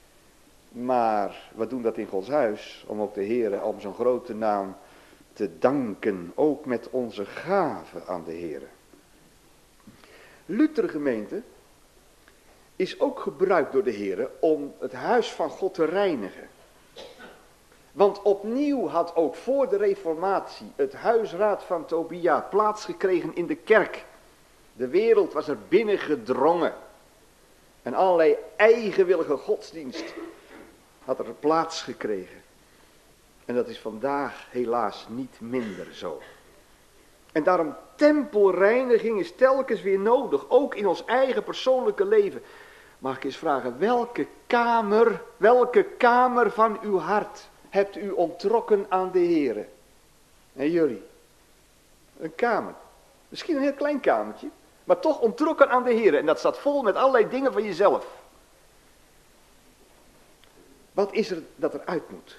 Maar we doen dat in Gods huis, om ook de Heer, om zijn grote naam te danken. Ook met onze gaven aan de Heer. Luthergemeente is ook gebruikt door de Heer om het huis van God te reinigen. Want opnieuw had ook voor de Reformatie het huisraad van Tobia plaatsgekregen in de kerk. De wereld was er binnengedrongen. En allerlei eigenwillige godsdienst had er plaats gekregen. En dat is vandaag helaas niet minder zo. En daarom tempelreiniging is telkens weer nodig, ook in ons eigen persoonlijke leven. Mag ik eens vragen, welke kamer, welke kamer van uw hart hebt u onttrokken aan de Heere? En jullie? Een kamer. Misschien een heel klein kamertje, maar toch onttrokken aan de Heere. En dat staat vol met allerlei dingen van jezelf. Wat is er dat eruit moet?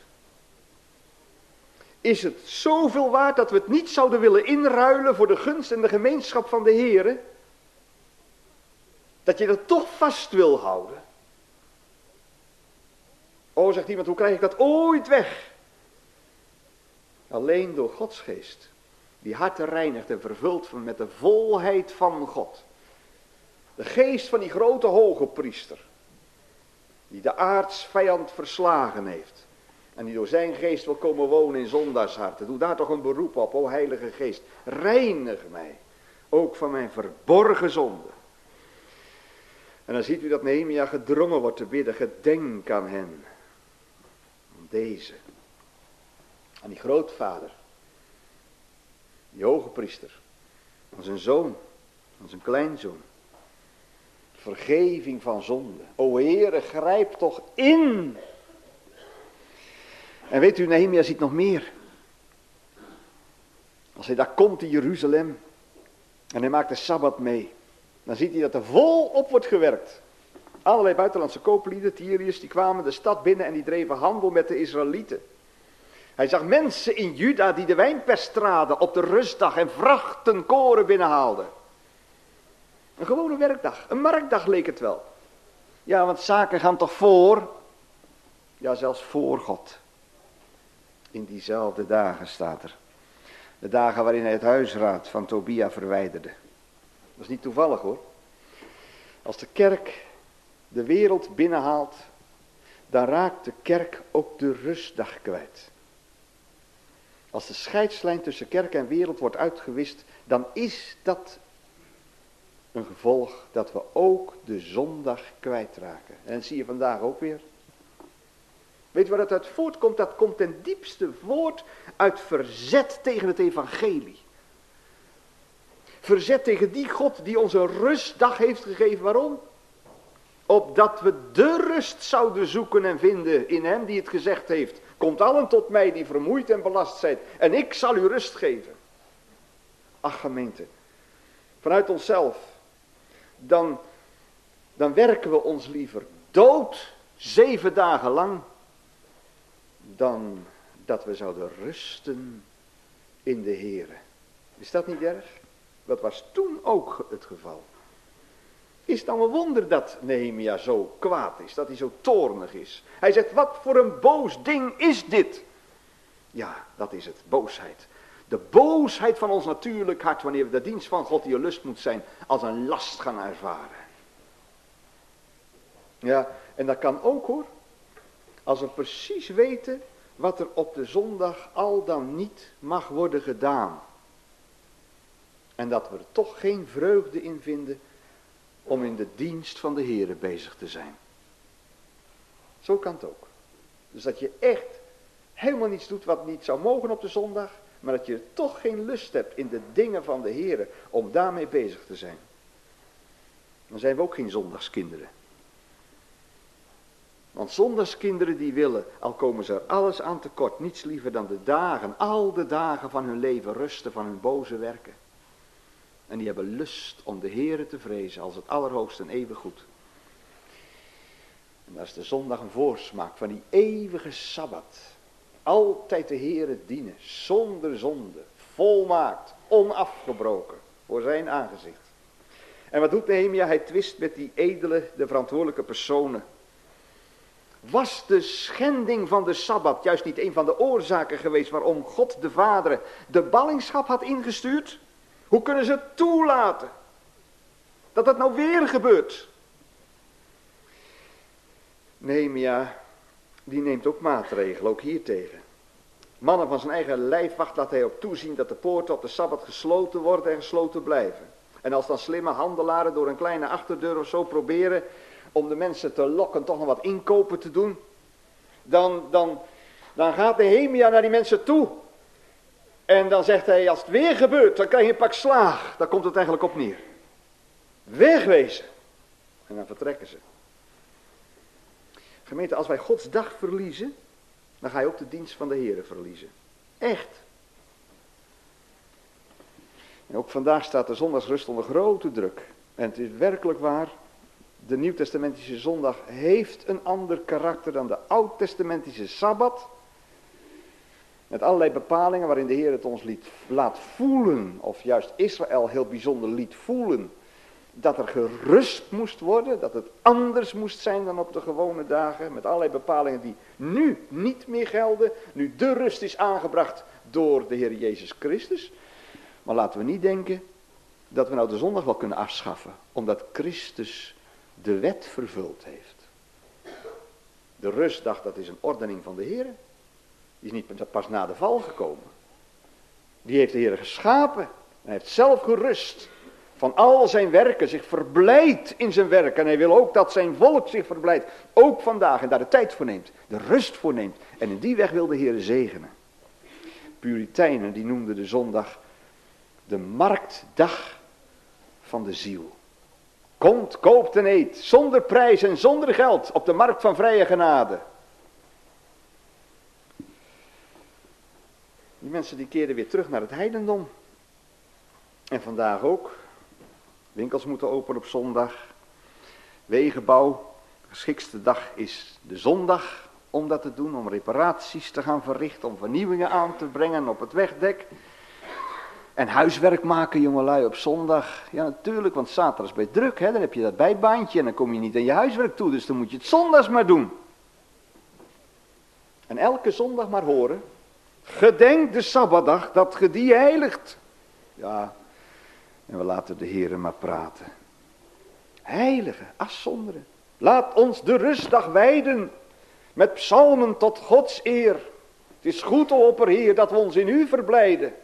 Is het zoveel waard dat we het niet zouden willen inruilen voor de gunst en de gemeenschap van de Heere? Dat je dat toch vast wil houden? Oh, zegt iemand, hoe krijg ik dat ooit weg? Alleen door Gods geest, die harten reinigt en vervult met de volheid van God. De geest van die grote hoge priester, die de aartsvijand verslagen heeft. En die door zijn geest wil komen wonen in zondaarsharten. Doe daar toch een beroep op, o Heilige Geest. Reinig mij, ook van mijn verborgen zonde. En dan ziet u dat Nehemia gedrongen wordt te bidden. Gedenk aan hen. Aan deze. Aan die grootvader. die hoge priester, aan zijn zoon, aan zijn kleinzoon. Vergeving van zonde. O Heere, grijp toch in. En weet u, Nehemia ziet nog meer. Als hij daar komt in Jeruzalem en hij maakt de Sabbat mee, dan ziet hij dat er volop wordt gewerkt. Allerlei buitenlandse kooplieden, Tyriërs, die kwamen de stad binnen en die dreven handel met de Israëlieten. Hij zag mensen in Juda die de wijnpers traden op de rustdag en vrachten koren binnenhaalden. Een gewone werkdag, een marktdag leek het wel. Ja, want zaken gaan toch voor? Ja, zelfs voor God. In diezelfde dagen staat er. De dagen waarin hij het huisraad van Tobia verwijderde. Dat is niet toevallig hoor. Als de kerk de wereld binnenhaalt, dan raakt de kerk ook de rustdag kwijt. Als de scheidslijn tussen kerk en wereld wordt uitgewist, dan is dat een gevolg dat we ook de zondag kwijtraken. En dat zie je vandaag ook weer. Weet je waar dat uit voortkomt? Dat komt ten diepste voort uit verzet tegen het evangelie. Verzet tegen die God die ons een rustdag heeft gegeven. Waarom? Opdat we de rust zouden zoeken en vinden in hem die het gezegd heeft. Komt allen tot mij die vermoeid en belast zijn. En ik zal u rust geven. Ach gemeente. Vanuit onszelf. Dan, dan werken we ons liever dood. Zeven dagen lang. Dan dat we zouden rusten in de Here. Is dat niet erg? Dat was toen ook het geval. Is het dan een wonder dat Nehemia zo kwaad is, dat hij zo toornig is? Hij zegt, wat voor een boos ding is dit? Ja, dat is het, boosheid. De boosheid van ons natuurlijk hart, wanneer we de dienst van God die een lust moet zijn, als een last gaan ervaren. Ja, en dat kan ook hoor, als we precies weten wat er op de zondag al dan niet mag worden gedaan. En dat we er toch geen vreugde in vinden om in de dienst van de Heere bezig te zijn. Zo kan het ook. Dus dat je echt helemaal niets doet wat niet zou mogen op de zondag, maar dat je toch geen lust hebt in de dingen van de Heere om daarmee bezig te zijn. Dan zijn we ook geen zondagskinderen. Want zondagskinderen die willen, al komen ze er alles aan tekort, niets liever dan de dagen, al de dagen van hun leven rusten van hun boze werken. En die hebben lust om de Heere te vrezen als het allerhoogste en eeuwig goed. En dat is de zondag een voorsmaak van die eeuwige Sabbat. Altijd de Heere dienen, zonder zonde, volmaakt, onafgebroken, voor zijn aangezicht. En wat doet Nehemia? Hij twist met die edele, de verantwoordelijke personen. Was de schending van de Sabbat juist niet een van de oorzaken geweest waarom God de Vader de ballingschap had ingestuurd? Hoe kunnen ze het toelaten dat dat nou weer gebeurt? Nehemia, die neemt ook maatregelen, ook hiertegen. Mannen van zijn eigen lijfwacht laat hij op toezien dat de poorten op de Sabbat gesloten worden en gesloten blijven. En als dan slimme handelaren door een kleine achterdeur of zo proberen om de mensen te lokken toch nog wat inkopen te doen, dan, dan, dan gaat Nehemia naar die mensen toe. En dan zegt hij, als het weer gebeurt, dan krijg je een pak slaag. Daar komt het eigenlijk op neer. Wegwezen. En dan vertrekken ze. Gemeente, als wij Gods dag verliezen, dan ga je ook de dienst van de Heere verliezen. Echt. En ook vandaag staat de zondagsrust onder grote druk. En het is werkelijk waar, de Nieuwtestamentische zondag heeft een ander karakter dan de Oud-testamentische Sabbat. Met allerlei bepalingen waarin de Heer het ons liet, laat voelen, of juist Israël heel bijzonder liet voelen, dat er gerust moest worden, dat het anders moest zijn dan op de gewone dagen, met allerlei bepalingen die nu niet meer gelden, nu de rust is aangebracht door de Heer Jezus Christus. Maar laten we niet denken dat we nou de zondag wel kunnen afschaffen, omdat Christus de wet vervuld heeft. De rustdag, dat is een ordening van de Heer. Die is niet pas na de val gekomen. Die heeft de Heer geschapen. Hij heeft zelf gerust van al zijn werken, zich verblijdt in zijn werk. En hij wil ook dat zijn volk zich verblijdt. Ook vandaag en daar de tijd voor neemt. De rust voor neemt. En in die weg wil de Heer zegenen. Puritijnen die noemden de zondag De marktdag van de ziel. Komt, koopt en eet, zonder prijs en zonder geld, op de markt van vrije genade. Die mensen die keerden weer terug naar het heidendom. En vandaag ook. Winkels moeten open op zondag. Wegenbouw. De geschiktste dag is de zondag om dat te doen. Om reparaties te gaan verrichten. Om vernieuwingen aan te brengen op het wegdek. En huiswerk maken, jongelui, op zondag. Ja, natuurlijk, want zaterdag is bij druk. Hè? Dan heb je dat bijbaantje en dan kom je niet aan je huiswerk toe. Dus dan moet je het zondags maar doen. En elke zondag maar horen. Gedenk de Sabbatdag dat ge die heiligt. Ja, en we laten de Heere maar praten. Heiligen, afzonderen. Laat ons de rustdag wijden. Met psalmen tot Gods eer. Het is goed, o Opperheer, dat we ons in u verblijden.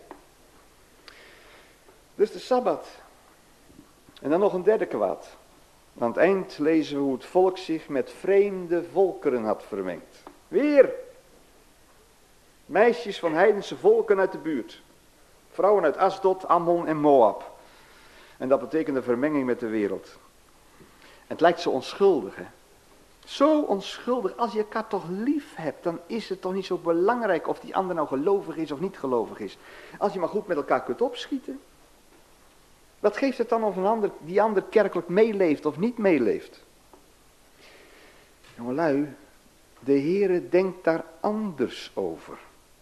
Dus de Sabbat. En dan nog een derde kwaad. Aan het eind lezen we hoe het volk zich met vreemde volkeren had vermengd. Weer. Meisjes van heidense volken uit de buurt. Vrouwen uit Asdod, Ammon en Moab. En dat betekende vermenging met de wereld. En het lijkt zo onschuldig, hè. Zo onschuldig. Als je elkaar toch lief hebt, dan is het toch niet zo belangrijk of die ander nou gelovig is of niet gelovig is. Als je maar goed met elkaar kunt opschieten. Wat geeft het dan of een ander, die ander kerkelijk meeleeft of niet meeleeft? Jongelui, de Heere denkt daar anders over.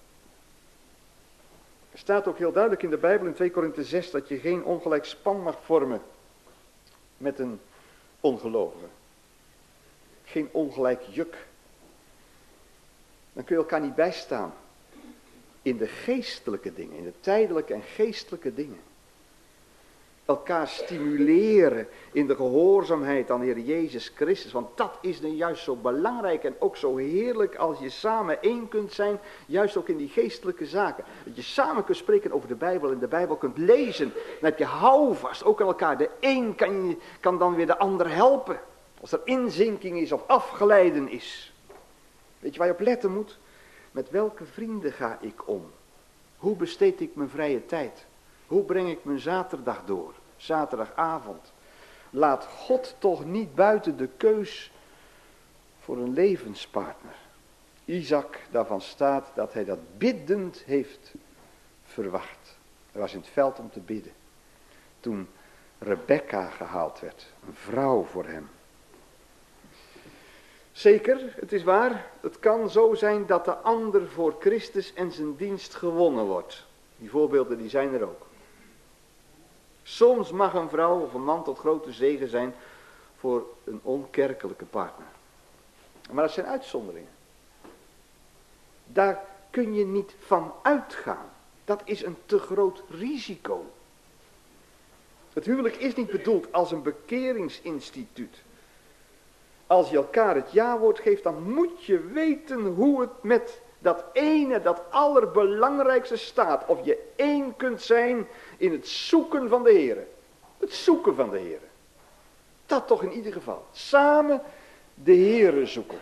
Er staat ook heel duidelijk in de Bijbel in twee Korinthe zes dat je geen ongelijk span mag vormen met een ongelovige. Geen ongelijk juk. Dan kun je elkaar niet bijstaan in de geestelijke dingen, in de tijdelijke en geestelijke dingen. Elkaar stimuleren in de gehoorzaamheid aan de Heer Jezus Christus. Want dat is dan juist zo belangrijk en ook zo heerlijk als je samen één kunt zijn. Juist ook in die geestelijke zaken. Dat je samen kunt spreken over de Bijbel en de Bijbel kunt lezen. Dan heb je houvast ook aan elkaar. De een kan, je, kan dan weer de ander helpen. Als er inzinking is of afgeleiden is. Weet je waar je op letten moet? Met welke vrienden ga ik om? Hoe besteed ik mijn vrije tijd? Hoe breng ik mijn zaterdag door? Zaterdagavond. Laat God toch niet buiten de keus voor een levenspartner. Isaac, daarvan staat dat hij dat biddend heeft verwacht. Hij was in het veld om te bidden. Toen Rebekka gehaald werd. Een vrouw voor hem. Zeker, het is waar. Het kan zo zijn dat de ander voor Christus en zijn dienst gewonnen wordt. Die voorbeelden die zijn er ook. Soms mag een vrouw of een man tot grote zegen zijn voor een onkerkelijke partner. Maar dat zijn uitzonderingen. Daar kun je niet van uitgaan. Dat is een te groot risico. Het huwelijk is niet bedoeld als een bekeringsinstituut. Als je elkaar het ja-woord geeft, dan moet je weten hoe het met dat ene, dat allerbelangrijkste staat. Of je één kunt zijn in het zoeken van de Heere. Het zoeken van de Heere. Dat toch in ieder geval. Samen de Heere zoeken.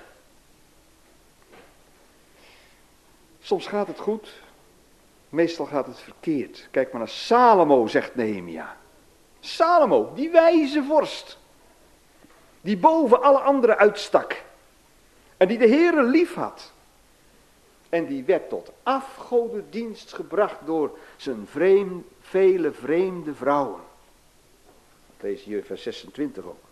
Soms gaat het goed. Meestal gaat het verkeerd. Kijk maar naar Salomo, zegt Nehemia. Salomo, die wijze vorst. Die boven alle anderen uitstak. En die de Heere lief had. En die werd tot afgodendienst gebracht door zijn vreemd, vele vreemde vrouwen. Dat lees je hier vers zesentwintig ook.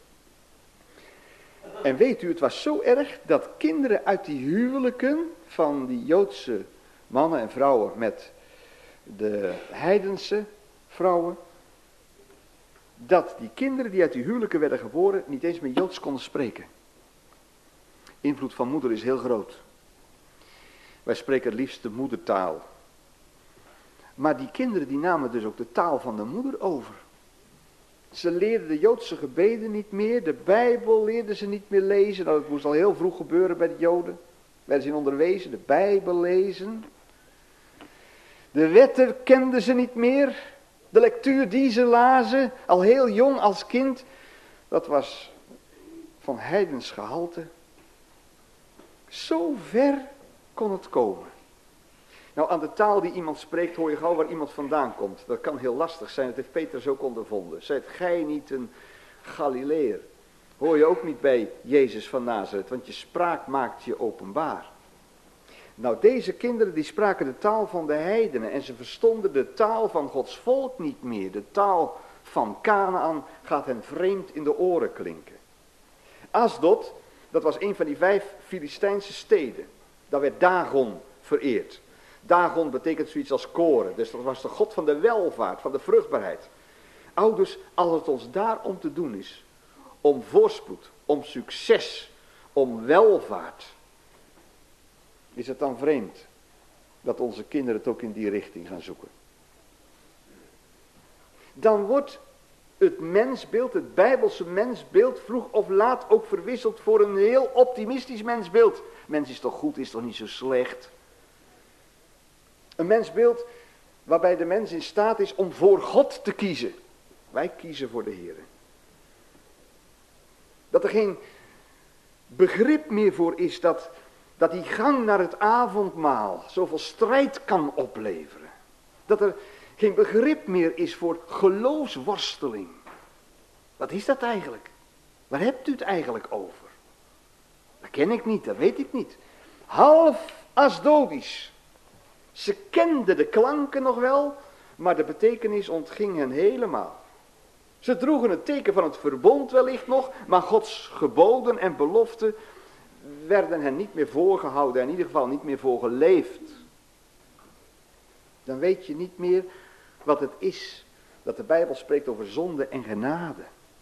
En weet u, het was zo erg dat kinderen uit die huwelijken van die Joodse mannen en vrouwen met de heidense vrouwen, dat die kinderen die uit die huwelijken werden geboren niet eens meer Joods konden spreken. Invloed van moeder is heel groot. Wij spreken het liefst de moedertaal. Maar die kinderen die namen dus ook de taal van de moeder over. Ze leerden de Joodse gebeden niet meer. De Bijbel leerden ze niet meer lezen. Nou, dat moest al heel vroeg gebeuren bij de Joden. Werden ze in onderwezen, de Bijbel lezen. De wetten kenden ze niet meer. De lectuur die ze lazen, al heel jong als kind, dat was van heidens gehalte. Zo ver kon het komen. Nou, aan de taal die iemand spreekt hoor je gauw waar iemand vandaan komt. Dat kan heel lastig zijn, dat heeft Petrus ook ondervonden. Zijt gij niet een Galileër? Hoor je ook niet bij Jezus van Nazareth, want je spraak maakt je openbaar. Nou, deze kinderen die spraken de taal van de heidenen en ze verstonden de taal van Gods volk niet meer. De taal van Kanaan gaat hen vreemd in de oren klinken. Asdod, dat was een van die vijf Filistijnse steden. Daar werd Dagon vereerd. Dagon betekent zoiets als koren, dus dat was de god van de welvaart, van de vruchtbaarheid. Ouders, als het ons daarom te doen is, om voorspoed, om succes, om welvaart, is het dan vreemd dat onze kinderen het ook in die richting gaan zoeken. Dan wordt het mensbeeld, het Bijbelse mensbeeld, vroeg of laat ook verwisseld voor een heel optimistisch mensbeeld. Mens is toch goed, is toch niet zo slecht? Een mensbeeld waarbij de mens in staat is om voor God te kiezen. Wij kiezen voor de Heer. Dat er geen begrip meer voor is dat, dat die gang naar het avondmaal zoveel strijd kan opleveren. Dat er geen begrip meer is voor geloofsworsteling. Wat is dat eigenlijk? Waar hebt u het eigenlijk over? Dat ken ik niet, dat weet ik niet. Half Asdodisch. Ze kenden de klanken nog wel, maar de betekenis ontging hen helemaal. Ze droegen het teken van het verbond wellicht nog, maar Gods geboden en beloften werden hen niet meer voorgehouden, in ieder geval niet meer voorgeleefd. Dan weet je niet meer wat het is dat de Bijbel spreekt over zonde en genade.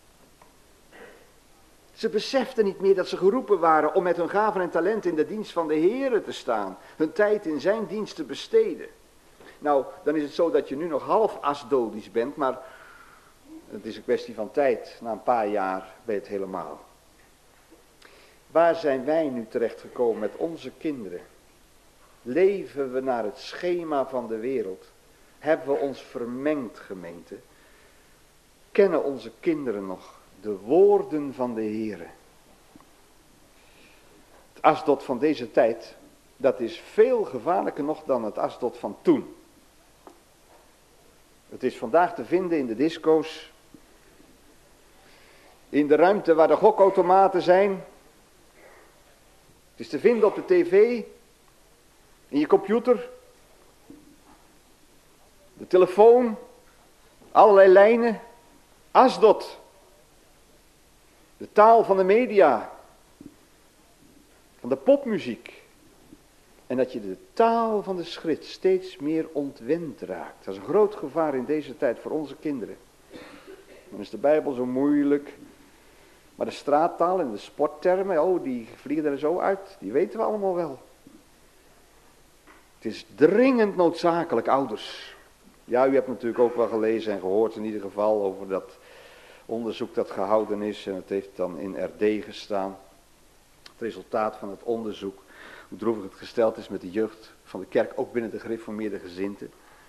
Ze beseften niet meer dat ze geroepen waren om met hun gaven en talenten in de dienst van de Heere te staan. Hun tijd in zijn dienst te besteden. Nou, dan is het zo dat je nu nog half asdodisch bent, maar het is een kwestie van tijd. Na een paar jaar ben je het helemaal. Waar zijn wij nu terechtgekomen met onze kinderen? Leven we naar het schema van de wereld? Hebben we ons vermengd, gemeente? Kennen onze kinderen nog de woorden van de Heere? Het Asdod van deze tijd, dat is veel gevaarlijker nog dan het Asdod van toen. Het is vandaag te vinden in de disco's, in de ruimte waar de gokautomaten zijn. Het is te vinden op de tv, in je computer, de telefoon, allerlei lijnen. Asdod, de taal van de media, van de popmuziek. En dat je de taal van de schrift steeds meer ontwend raakt. Dat is een groot gevaar in deze tijd voor onze kinderen. Dan is de Bijbel zo moeilijk. Maar de straattaal en de sporttermen, oh, die vliegen er zo uit. Die weten we allemaal wel. Het is dringend noodzakelijk, ouders. Ja, u hebt natuurlijk ook wel gelezen en gehoord in ieder geval over dat onderzoek dat gehouden is. En het heeft dan in R D gestaan. Het resultaat van het onderzoek. Hoe droevig het gesteld is met de jeugd van de kerk, ook binnen de gereformeerde gezinten.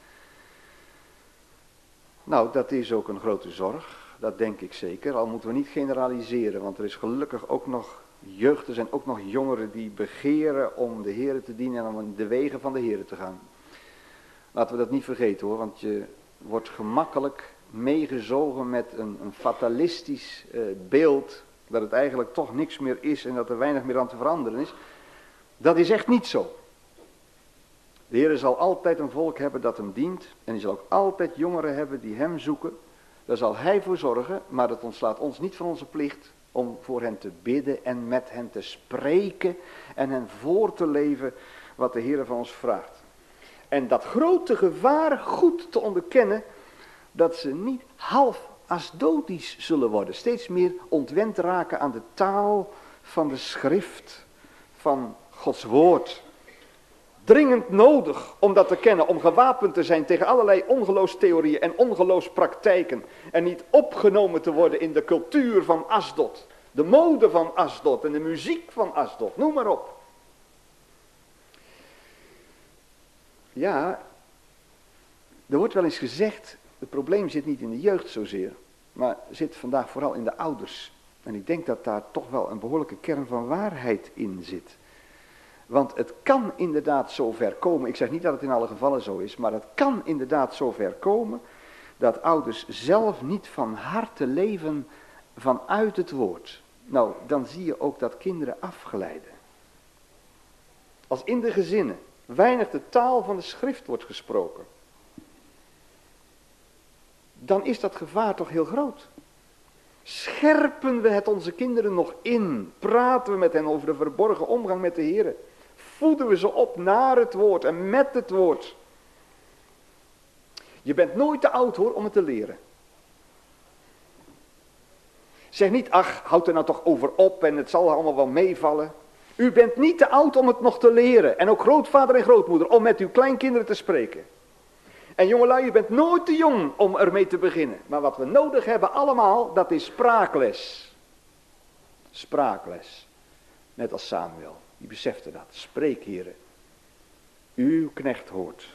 Nou, dat is ook een grote zorg. Dat denk ik zeker. Al moeten we niet generaliseren, want er is gelukkig ook nog jeugd. Er zijn ook nog jongeren die begeren om de Heere te dienen en om de wegen van de Heere te gaan. Laten we dat niet vergeten hoor, want je wordt gemakkelijk meegezogen met een, een fatalistisch uh, beeld. Dat het eigenlijk toch niks meer is en dat er weinig meer aan te veranderen is. Dat is echt niet zo. De Heer zal altijd een volk hebben dat hem dient. En hij zal ook altijd jongeren hebben die hem zoeken. Daar zal hij voor zorgen, maar het ontslaat ons niet van onze plicht om voor hen te bidden en met hen te spreken en hen voor te leven wat de Heer van ons vraagt. En dat grote gevaar goed te onderkennen, dat ze niet half asdodisch zullen worden. Steeds meer ontwend raken aan de taal van de schrift, van Gods woord. Dringend nodig om dat te kennen, om gewapend te zijn tegen allerlei ongeloofstheorieën en ongeloofspraktijken. En niet opgenomen te worden in de cultuur van Asdod. De mode van Asdod en de muziek van Asdod, noem maar op. Ja, er wordt wel eens gezegd, het probleem zit niet in de jeugd zozeer, maar zit vandaag vooral in de ouders. En ik denk dat daar toch wel een behoorlijke kern van waarheid in zit. Want het kan inderdaad zo ver komen, ik zeg niet dat het in alle gevallen zo is, maar het kan inderdaad zo ver komen dat ouders zelf niet van harte leven vanuit het woord. Nou, dan zie je ook dat kinderen afgeleiden. Als in de gezinnen weinig de taal van de schrift wordt gesproken, dan is dat gevaar toch heel groot. Scherpen we het onze kinderen nog in? Praten we met hen over de verborgen omgang met de Heer? Voeden we ze op naar het woord en met het woord? Je bent nooit te oud hoor om het te leren. Zeg niet, ach, houd er nou toch over op en het zal allemaal wel meevallen. U bent niet te oud om het nog te leren. En ook grootvader en grootmoeder, om met uw kleinkinderen te spreken. En jongelui, je bent nooit te jong om ermee te beginnen. Maar wat we nodig hebben allemaal, dat is spraakles. Spraakles. Net als Samuel, die besefte dat. Spreek, heren. Uw knecht hoort.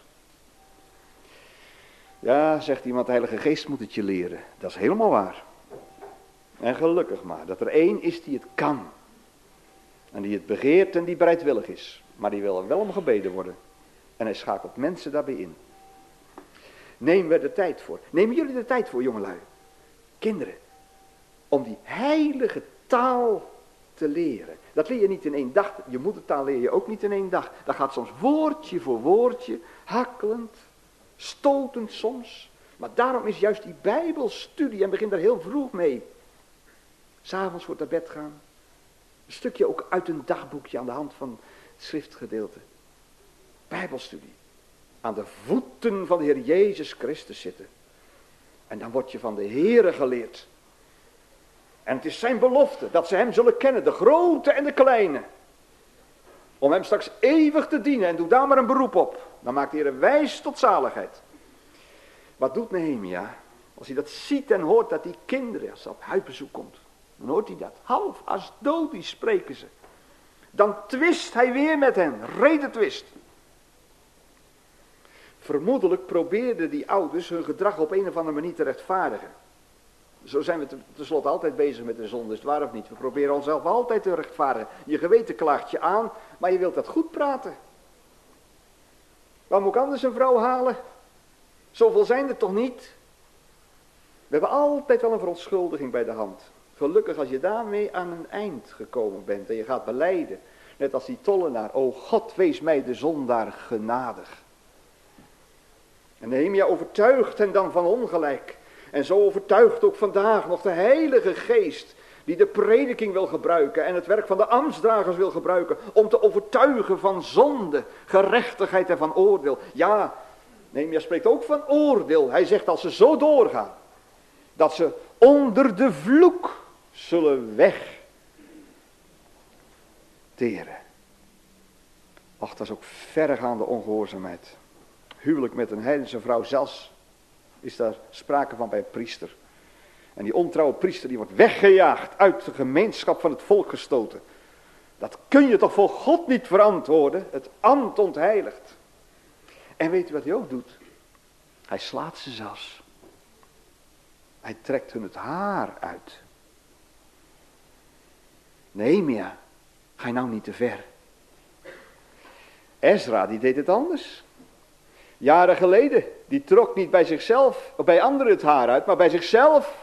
Ja, zegt iemand, de Heilige Geest moet het je leren. Dat is helemaal waar. En gelukkig maar, dat er één is die het kan. En die het begeert en die bereidwillig is. Maar die wil er wel om gebeden worden. En hij schakelt mensen daarbij in. Nemen we de tijd voor. Nemen jullie de tijd voor, jongelui. Kinderen. Om die heilige taal te leren. Dat leer je niet in één dag. Je moedertaal leer je ook niet in één dag. Dat gaat soms woordje voor woordje. Hakkelend. Stotend soms. Maar daarom is juist die Bijbelstudie. En begin daar heel vroeg mee. 'S Avonds voor naar bed gaan. Een stukje ook uit een dagboekje aan de hand van het schriftgedeelte. Bijbelstudie. Aan de voeten van de Heer Jezus Christus zitten. En dan word je van de Heere geleerd. En het is zijn belofte dat ze hem zullen kennen, de grote en de kleine. Om hem straks eeuwig te dienen en doe daar maar een beroep op. Dan maakt de Heer wijs tot zaligheid. Wat doet Nehemia? Als hij dat ziet en hoort dat die kinderen, als ze op huisbezoek komt, dan hoort hij dat. Half als dodisch spreken ze. Dan twist hij weer met hen, redetwist. Vermoedelijk probeerden die ouders hun gedrag op een of andere manier te rechtvaardigen. Zo zijn we tenslotte altijd bezig met de zonde, is het waar of niet? We proberen onszelf altijd te rechtvaardigen. Je geweten klaagt je aan, maar je wilt dat goed praten. Waar moet ik anders een vrouw halen? Zoveel zijn er toch niet? We hebben altijd wel een verontschuldiging bij de hand. Gelukkig als je daarmee aan een eind gekomen bent en je gaat belijden. Net als die tollenaar, o God, wees mij de zondaar genadig. En Nehemia overtuigt hen dan van ongelijk. En zo overtuigt ook vandaag nog de Heilige Geest, die de prediking wil gebruiken en het werk van de ambtsdragers wil gebruiken, om te overtuigen van zonde, gerechtigheid en van oordeel. Ja, Nehemia spreekt ook van oordeel. Hij zegt als ze zo doorgaan, dat ze onder de vloek zullen wegteren. Ach, dat is ook verregaande ongehoorzaamheid. Huwelijk met een heidense vrouw, zelfs is daar sprake van bij een priester. En die ontrouwe priester die wordt weggejaagd, uit de gemeenschap van het volk gestoten. Dat kun je toch voor God niet verantwoorden, het ambt ontheiligt. En weet u wat hij ook doet? Hij slaat ze zelfs. Hij trekt hun het haar uit. Nehemia, ga je nou niet te ver. Ezra, die deed het anders. Jaren geleden, die trok niet bij zichzelf, of bij anderen het haar uit, maar bij zichzelf.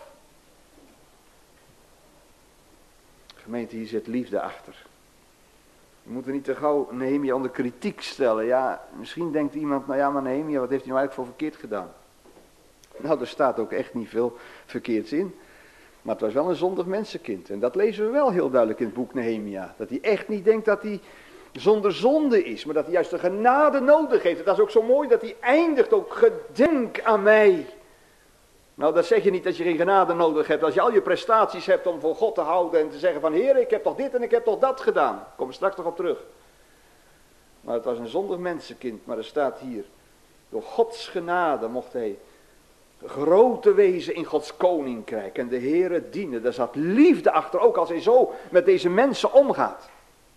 Gemeente, hier zit liefde achter. We moeten niet te gauw Nehemia onder kritiek stellen. Ja, misschien denkt iemand, nou ja, maar Nehemia, wat heeft hij nou eigenlijk voor verkeerd gedaan? Nou, er staat ook echt niet veel verkeerds in. Maar het was wel een zondig mensenkind. En dat lezen we wel heel duidelijk in het boek Nehemia. Dat hij echt niet denkt dat hij zonder zonde is, maar dat hij juist de genade nodig heeft. En dat is ook zo mooi dat hij eindigt ook, gedenk aan mij. Nou, dat zeg je niet als je geen genade nodig hebt. Als je al je prestaties hebt om voor God te houden en te zeggen van, Heer, ik heb toch dit en ik heb toch dat gedaan. Ik kom er straks nog op terug. Maar het was een zondig mensenkind, maar er staat hier, door Gods genade mocht hij grote wezen in Gods koninkrijk en de Heere dienen. Daar zat liefde achter, ook als hij zo met deze mensen omgaat.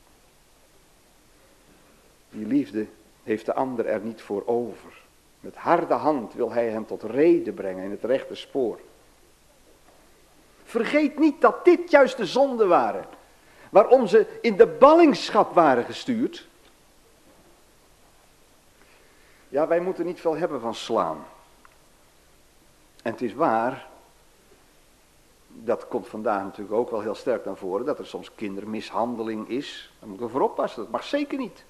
Die liefde heeft de ander er niet voor over. Met harde hand wil hij hem tot rede brengen in het rechte spoor. Vergeet niet dat dit juist de zonden waren. Waarom ze in de ballingschap waren gestuurd. Ja, wij moeten niet veel hebben van slaan. En het is waar, dat komt vandaag natuurlijk ook wel heel sterk naar voren, dat er soms kindermishandeling is. Daar moeten we voor oppassen, dat mag zeker niet.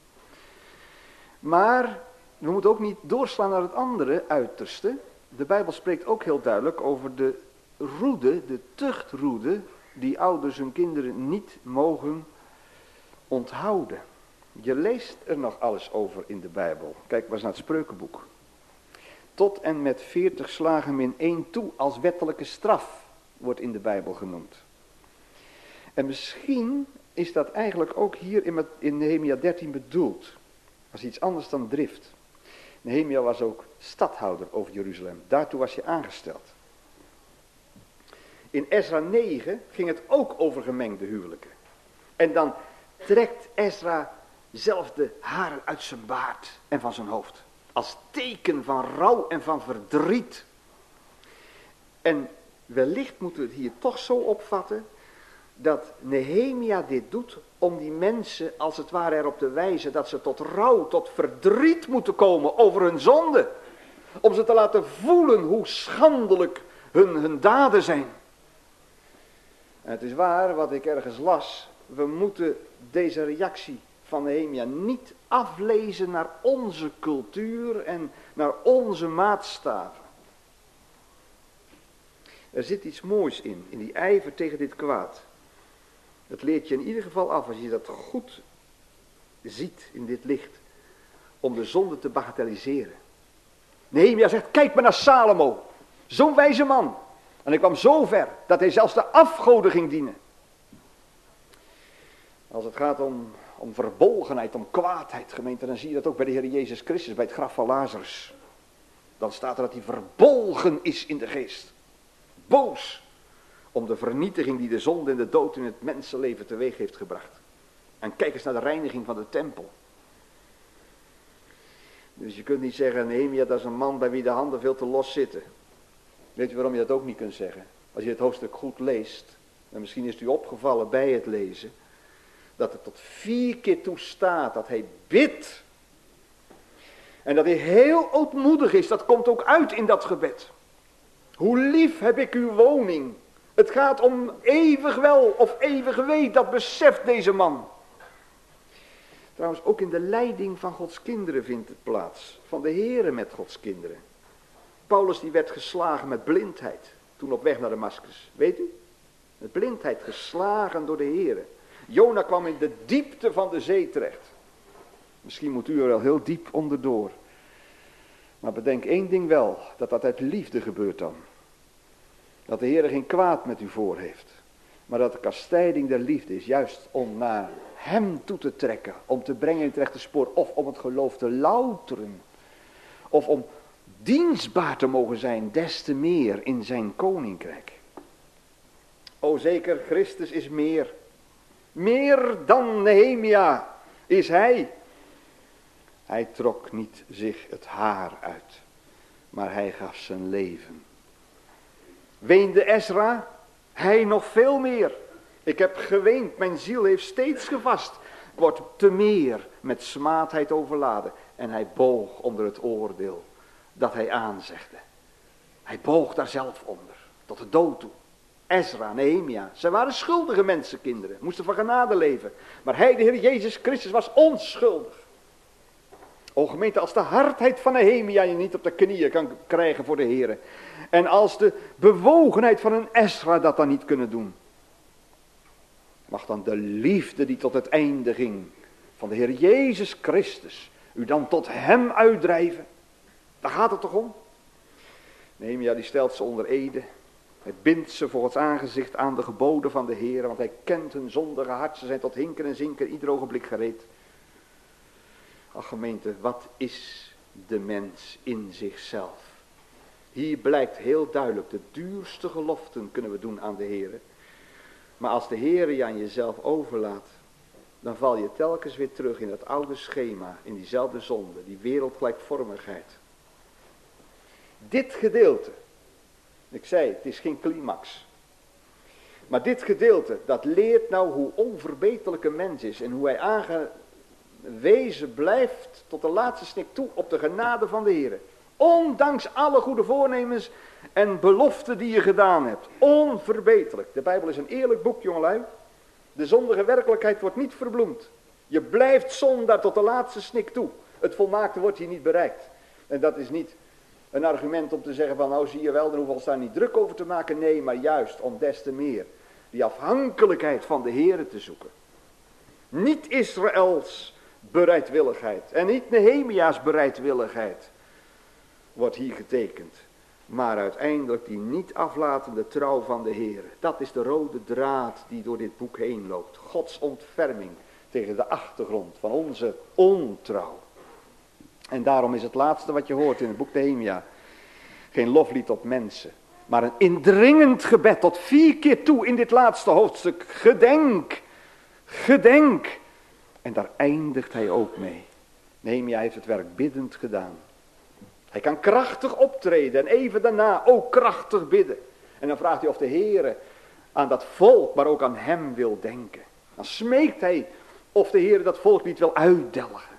Maar we moeten ook niet doorslaan naar het andere uiterste. De Bijbel spreekt ook heel duidelijk over de roede, de tuchtroede, die ouders hun kinderen niet mogen onthouden. Je leest er nog alles over in de Bijbel. Kijk maar eens naar het Spreukenboek. Tot en met veertig slagen min één toe als wettelijke straf wordt in de Bijbel genoemd. En misschien is dat eigenlijk ook hier in, in Nehemia dertien bedoeld. Als iets anders dan drift. Nehemia was ook stadhouder over Jeruzalem. Daartoe was hij aangesteld. In Ezra negen ging het ook over gemengde huwelijken. En dan trekt Ezra zelf de haren uit zijn baard en van zijn hoofd. Als teken van rouw en van verdriet. En wellicht moeten we het hier toch zo opvatten, dat Nehemia dit doet om die mensen als het ware erop te wijzen dat ze tot rouw, tot verdriet moeten komen over hun zonde. Om ze te laten voelen hoe schandelijk hun, hun daden zijn. En het is waar, wat ik ergens las, we moeten deze reactie van Nehemia niet aflezen naar onze cultuur en naar onze maatstaven. Er zit iets moois in, in die ijver tegen dit kwaad. Dat leert je in ieder geval af, als je dat goed ziet in dit licht, om de zonde te bagatelliseren. Nehemia zegt, kijk maar naar Salomo, zo'n wijze man. En hij kwam zo ver, dat hij zelfs de afgoden ging dienen. Als het gaat om, om verbolgenheid, om kwaadheid, gemeente, dan zie je dat ook bij de Heer Jezus Christus, bij het graf van Lazarus. Dan staat er dat hij verbolgen is in de geest. Boos om de vernietiging die de zonde en de dood in het mensenleven teweeg heeft gebracht. En kijk eens naar de reiniging van de tempel. Dus je kunt niet zeggen, Nehemia, dat is een man bij wie de handen veel te los zitten. Weet je waarom je dat ook niet kunt zeggen? Als je het hoofdstuk goed leest, en misschien is het u opgevallen bij het lezen, dat het tot vier keer toe staat dat hij bidt. En dat hij heel ootmoedig is, dat komt ook uit in dat gebed. Hoe lief heb ik uw woning. Het gaat om eeuwig wel of eeuwig weet, dat beseft deze man. Trouwens, ook in de leiding van Gods kinderen vindt het plaats. Van de Here met Gods kinderen. Paulus die werd geslagen met blindheid, toen op weg naar Damascus. Weet u? Met blindheid geslagen door de Here. Jona kwam in de diepte van de zee terecht. Misschien moet u er wel heel diep onderdoor. Maar bedenk één ding wel, dat dat uit liefde gebeurt dan. Dat de Heer geen kwaad met u voor heeft. Maar dat de kastijding der liefde is juist om naar hem toe te trekken. Om te brengen in het rechte spoor. Of om het geloof te louteren. Of om dienstbaar te mogen zijn, des te meer in zijn koninkrijk. O zeker, Christus is meer. Meer dan Nehemia is hij. Hij trok niet zich het haar uit, maar hij gaf zijn leven. Weende Ezra? Hij nog veel meer. Ik heb geweend, mijn ziel heeft steeds gevast. Ik word te meer met smaadheid overladen. En hij boog onder het oordeel dat hij aanzegde. Hij boog daar zelf onder, tot de dood toe. Ezra, Nehemia, zij waren schuldige mensenkinderen, moesten van genade leven. Maar hij, de Heer Jezus Christus, was onschuldig. O gemeente, als de hardheid van Nehemia je niet op de knieën kan krijgen voor de Heer. En als de bewogenheid van een Ezra dat dan niet kunnen doen. Mag dan de liefde die tot het einde ging van de Heer Jezus Christus u dan tot hem uitdrijven. Daar gaat het toch om? Nehemia die stelt ze onder ede. Hij bindt ze voor het aangezicht aan de geboden van de Heer. Want hij kent hun zondige hart. Ze zijn tot hinken en zinken ieder ogenblik gereed. Ach gemeente, wat is de mens in zichzelf? Hier blijkt heel duidelijk, de duurste geloften kunnen we doen aan de Heer. Maar als de Heer je aan jezelf overlaat, dan val je telkens weer terug in dat oude schema, in diezelfde zonde, die wereldgelijkvormigheid. Dit gedeelte, ik zei, het is geen climax. Maar dit gedeelte, dat leert nou hoe onverbeterlijk een mens is en hoe hij aange, wezen blijft tot de laatste snik toe op de genade van de Heer. Ondanks alle goede voornemens en beloften die je gedaan hebt. Onverbeterlijk. De Bijbel is een eerlijk boek, jongelui. De zondige werkelijkheid wordt niet verbloemd. Je blijft zondaar tot de laatste snik toe. Het volmaakte wordt hier niet bereikt. En dat is niet een argument om te zeggen van nou zie je wel, dan hoeven we ons daar niet druk over te maken. Nee, maar juist om des te meer die afhankelijkheid van de Heere te zoeken. Niet Israëls bereidwilligheid en niet Nehemia's bereidwilligheid wordt hier getekend. Maar uiteindelijk die niet aflatende trouw van de Heer. Dat is de rode draad die door dit boek heen loopt. Gods ontferming tegen de achtergrond van onze ontrouw. En daarom is het laatste wat je hoort in het boek Nehemia geen loflied tot mensen. Maar een indringend gebed tot vier keer toe in dit laatste hoofdstuk. Gedenk, gedenk. En daar eindigt hij ook mee. Nehemia heeft het werk biddend gedaan. Hij kan krachtig optreden en even daarna ook krachtig bidden. En dan vraagt hij of de Heere aan dat volk, maar ook aan hem wil denken. Dan smeekt hij of de Heere dat volk niet wil uitdelgen.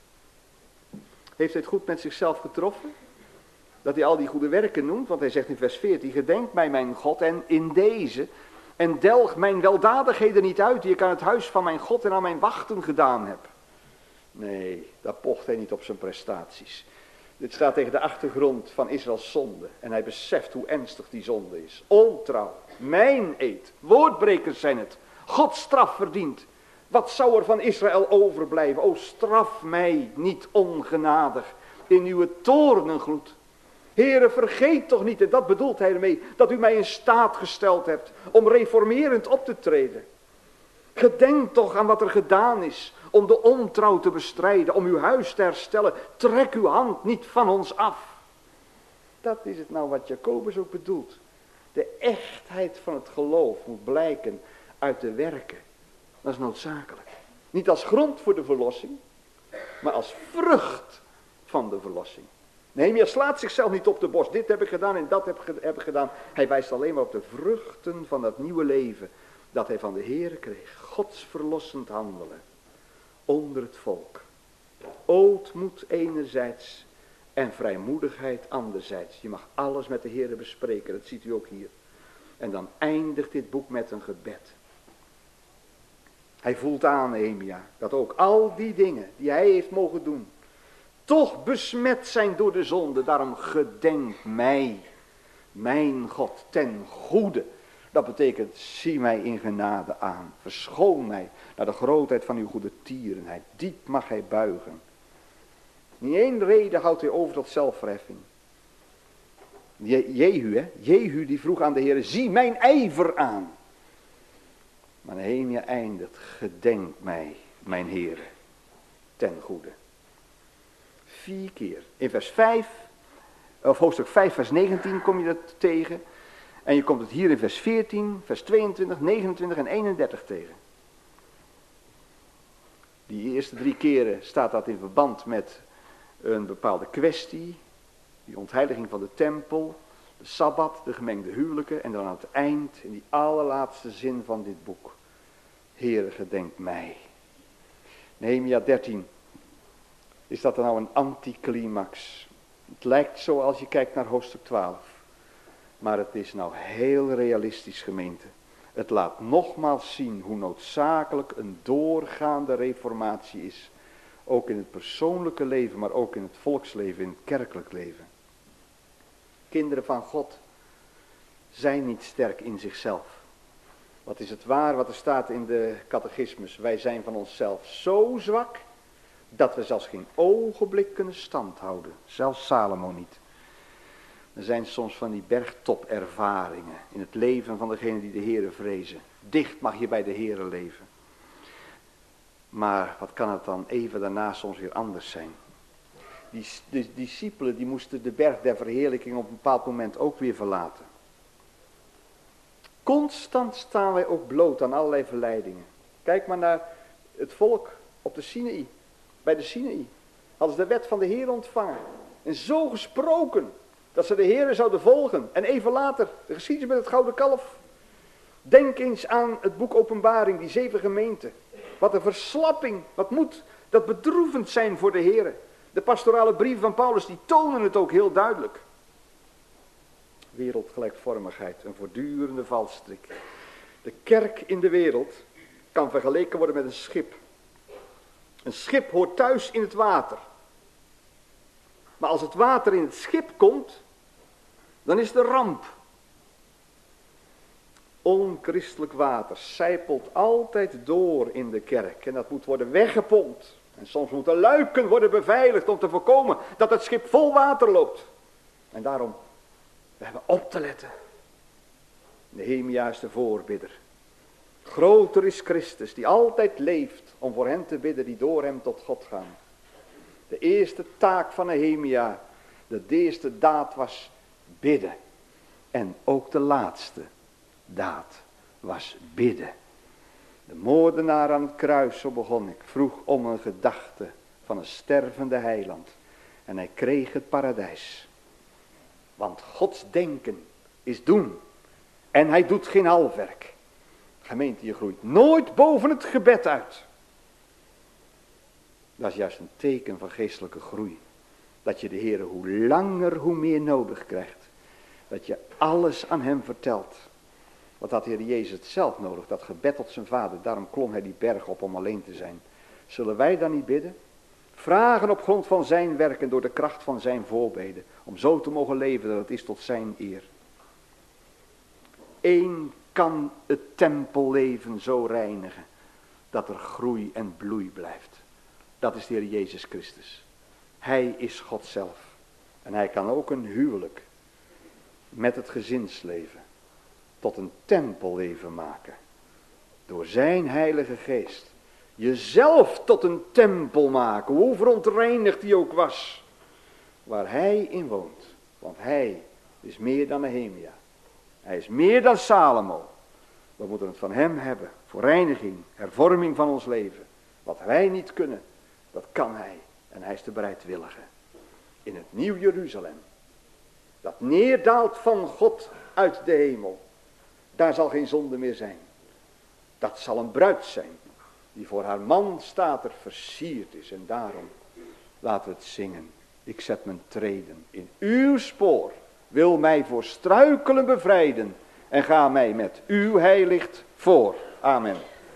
Heeft hij het goed met zichzelf getroffen? Dat hij al die goede werken noemt, want hij zegt in vers veertien, gedenk mij mijn God en in deze, en delg mijn weldadigheden niet uit die ik aan het huis van mijn God en aan mijn wachten gedaan heb. Nee, daar pocht hij niet op zijn prestaties. Dit staat tegen de achtergrond van Israëls zonde. En hij beseft hoe ernstig die zonde is. Ontrouw, mijn eed, woordbrekers zijn het. Gods straf verdient. Wat zou er van Israël overblijven? O, straf mij niet ongenadig in uw toornengloed. Heere, vergeet toch niet, en dat bedoelt hij ermee, dat u mij in staat gesteld hebt om reformerend op te treden. Gedenk toch aan wat er gedaan is om de ontrouw te bestrijden, om uw huis te herstellen. Trek uw hand niet van ons af. Dat is het nou wat Jacobus ook bedoelt. De echtheid van het geloof moet blijken uit de werken. Dat is noodzakelijk. Niet als grond voor de verlossing, maar als vrucht van de verlossing. Nehemia slaat zichzelf niet op de borst. Dit heb ik gedaan en dat heb, heb ik gedaan. Hij wijst alleen maar op de vruchten van dat nieuwe leven dat hij van de Heere kreeg. Gods verlossend handelen onder het volk. Ootmoed enerzijds en vrijmoedigheid anderzijds. Je mag alles met de Heere bespreken, dat ziet u ook hier. En dan eindigt dit boek met een gebed. Hij voelt aan, Nehemia, dat ook al die dingen die hij heeft mogen doen, toch besmet zijn door de zonde. Daarom gedenk mij, mijn God, ten goede. Dat betekent, zie mij in genade aan. Verschoon mij naar de grootheid van uw goede tierenheid. Diep mag hij buigen. Niet één reden houdt hij over tot zelfverheffing. Je, Jehu, hè? Jehu die vroeg aan de Heer, zie mijn ijver aan. Maar Nehemia eindigt, gedenk mij, mijn Heere, ten goede. Vier keer. In vers vijf, of hoofdstuk vijf, vers negentien kom je dat tegen. En je komt het hier in vers veertien, vers tweeëntwintig, negenentwintig en eenendertig tegen. Die eerste drie keren staat dat in verband met een bepaalde kwestie. Die ontheiliging van de tempel, de Sabbat, de gemengde huwelijken. En dan aan het eind, in die allerlaatste zin van dit boek. Heere, gedenk mij. Nehemia dertien. Is dat dan nou een anticlimax? Het lijkt zo als je kijkt naar hoofdstuk twaalf. Maar het is nou heel realistisch, gemeente. Het laat nogmaals zien hoe noodzakelijk een doorgaande reformatie is. Ook in het persoonlijke leven, maar ook in het volksleven, in het kerkelijk leven. Kinderen van God zijn niet sterk in zichzelf. Wat is het waar wat er staat in de catechismus? Wij zijn van onszelf zo zwak dat we zelfs geen ogenblik kunnen standhouden. Zelfs Salomo niet. Er zijn soms van die bergtopervaringen in het leven van degene die de Heere vrezen. Dicht mag je bij de Heere leven. Maar wat kan het dan even daarna soms weer anders zijn? Die, de discipelen die moesten de berg der verheerlijking op een bepaald moment ook weer verlaten. Constant staan wij ook bloot aan allerlei verleidingen. Kijk maar naar het volk op de Sinaï. Bij de Sinaï hadden ze de wet van de Heer ontvangen. En zo gesproken dat ze de Heere zouden volgen. En even later, de geschiedenis met het gouden kalf. Denk eens aan het boek Openbaring, die zeven gemeenten. Wat een verslapping, wat moet Dat bedroevend zijn voor de Heere. De pastorale brieven van Paulus die tonen het ook heel duidelijk. Wereldgelijkvormigheid, een voortdurende valstrik. De kerk in de wereld kan vergeleken worden met een schip. Een schip hoort thuis in het water. Maar als het water in het schip komt, dan is het een ramp. Onchristelijk water sijpelt altijd door in de kerk. En dat moet worden weggepompt. En soms moeten luiken worden beveiligd om te voorkomen dat het schip vol water loopt. En daarom, we hebben op te letten. Nehemia is de voorbidder. Groter is Christus, die altijd leeft om voor hen te bidden die door hem tot God gaan. De eerste taak van Nehemia, de eerste daad was bidden. En ook de laatste daad was bidden. De moordenaar aan het kruis, zo begon ik, vroeg om een gedachte van een stervende heiland. En hij kreeg het paradijs. Want Gods denken is doen. En hij doet geen halfwerk. Gemeente, je groeit nooit boven het gebed uit. Dat is juist een teken van geestelijke groei. Dat je de Heer hoe langer hoe meer nodig krijgt. Dat je alles aan hem vertelt. Wat had de Heer Jezus het zelf nodig? Dat gebed tot zijn vader. Daarom klom hij die berg op om alleen te zijn. Zullen wij dan niet bidden? Vragen op grond van zijn werk en door de kracht van zijn voorbeden. Om zo te mogen leven dat het is tot zijn eer. Eén kan het tempelleven zo reinigen. Dat er groei en bloei blijft. Dat is de Heer Jezus Christus. Hij is God zelf. En hij kan ook een huwelijk met het gezinsleven tot een tempelleven maken. Door zijn heilige geest. Jezelf tot een tempel maken. Hoe verontreinigd die ook was. Waar hij in woont. Want hij is meer dan Nehemia. Hij is meer dan Salomo. We moeten het van hem hebben. Voor reiniging, hervorming van ons leven. Wat wij niet kunnen, dat kan hij. En hij is de bereidwillige. In het nieuw Jeruzalem. Dat neerdaalt van God uit de hemel. Daar zal geen zonde meer zijn. Dat zal een bruid zijn. Die voor haar man staat er versierd is. En daarom laten we het zingen. Ik zet mijn treden in uw spoor. Wil mij voor struikelen bevrijden. En ga mij met uw heilicht voor. Amen.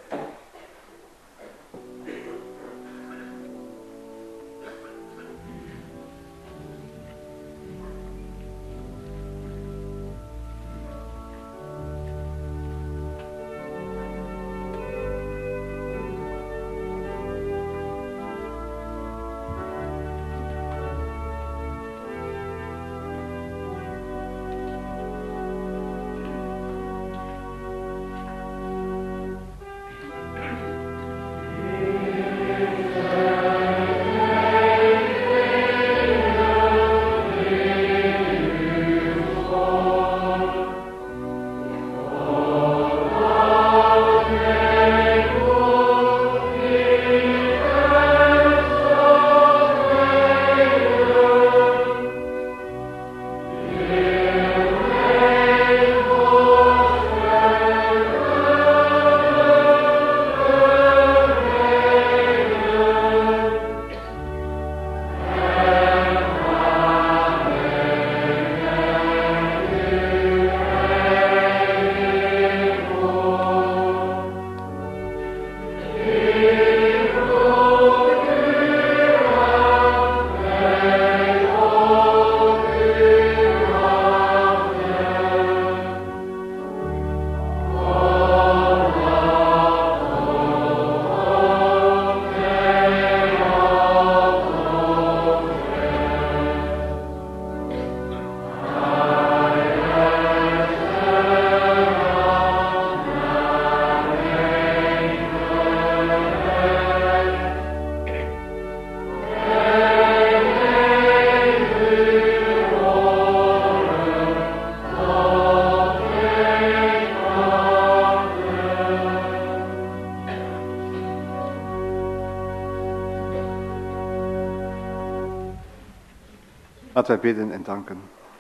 Laten wij bidden en danken.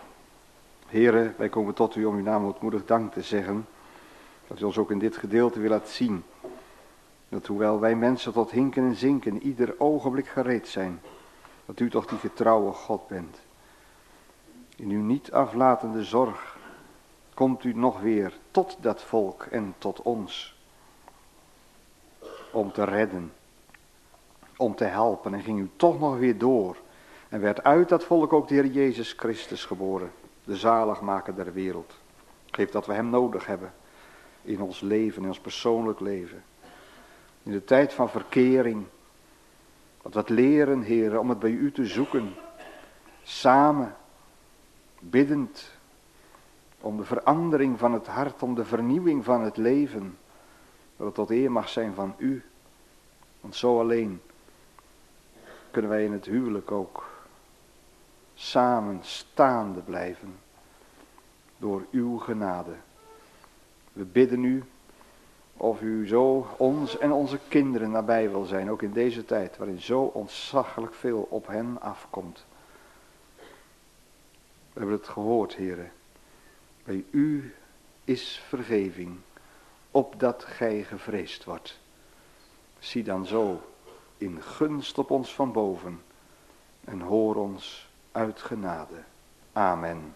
Here, wij komen tot u om uw naam ootmoedig dank te zeggen. Dat u ons ook in dit gedeelte wil laten zien. Dat hoewel wij mensen tot hinken en zinken ieder ogenblik gereed zijn, dat u toch die getrouwe God bent. In uw niet aflatende zorg komt u nog weer tot dat volk en tot ons. Om te redden, om te helpen, en ging u toch nog weer door. En werd uit dat volk ook de Heer Jezus Christus geboren, de zaligmaker der wereld. Geef dat we hem nodig hebben in ons leven, in ons persoonlijk leven. In de tijd van verkering, dat we het leren, Heer, om het bij u te zoeken. Samen, biddend, om de verandering van het hart, om de vernieuwing van het leven. Dat het tot eer mag zijn van u. Want zo alleen kunnen wij in het huwelijk ook samen staande blijven. Door uw genade. We bidden u of u zo ons en onze kinderen nabij wil zijn. Ook in deze tijd waarin zo ontzaglijk veel op hen afkomt. We hebben het gehoord, Heere. Bij u is vergeving, opdat gij gevreesd wordt. Zie dan zo in gunst op ons van boven en hoor ons uit genade. Amen.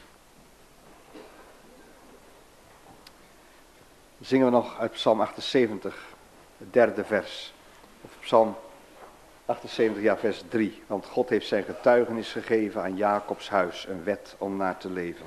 Zingen we nog uit Psalm achtenzeventig, het derde vers. Of Psalm achtenzeventig, ja vers drie. Want God heeft zijn getuigenis gegeven aan Jacobs huis, een wet om naar te leven.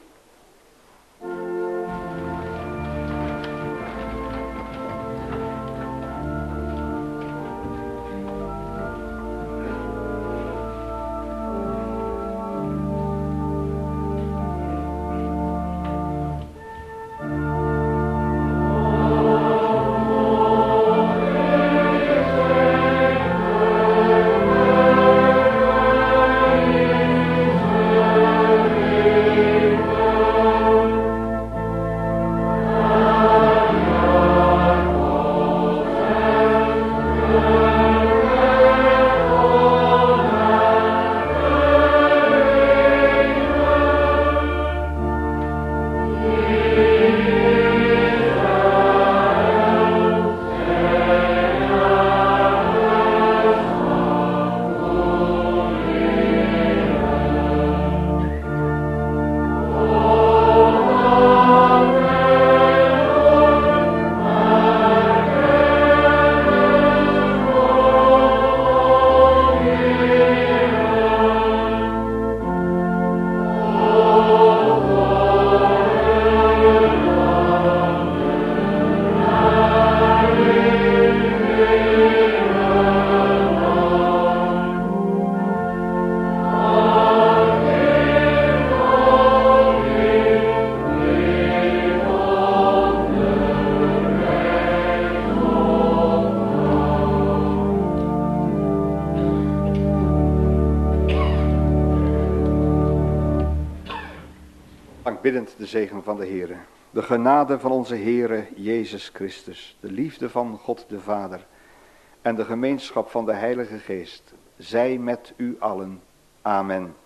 Biddend de zegen van de Heere, de genade van onze Heere Jezus Christus, de liefde van God de Vader en de gemeenschap van de Heilige Geest, zij met u allen. Amen.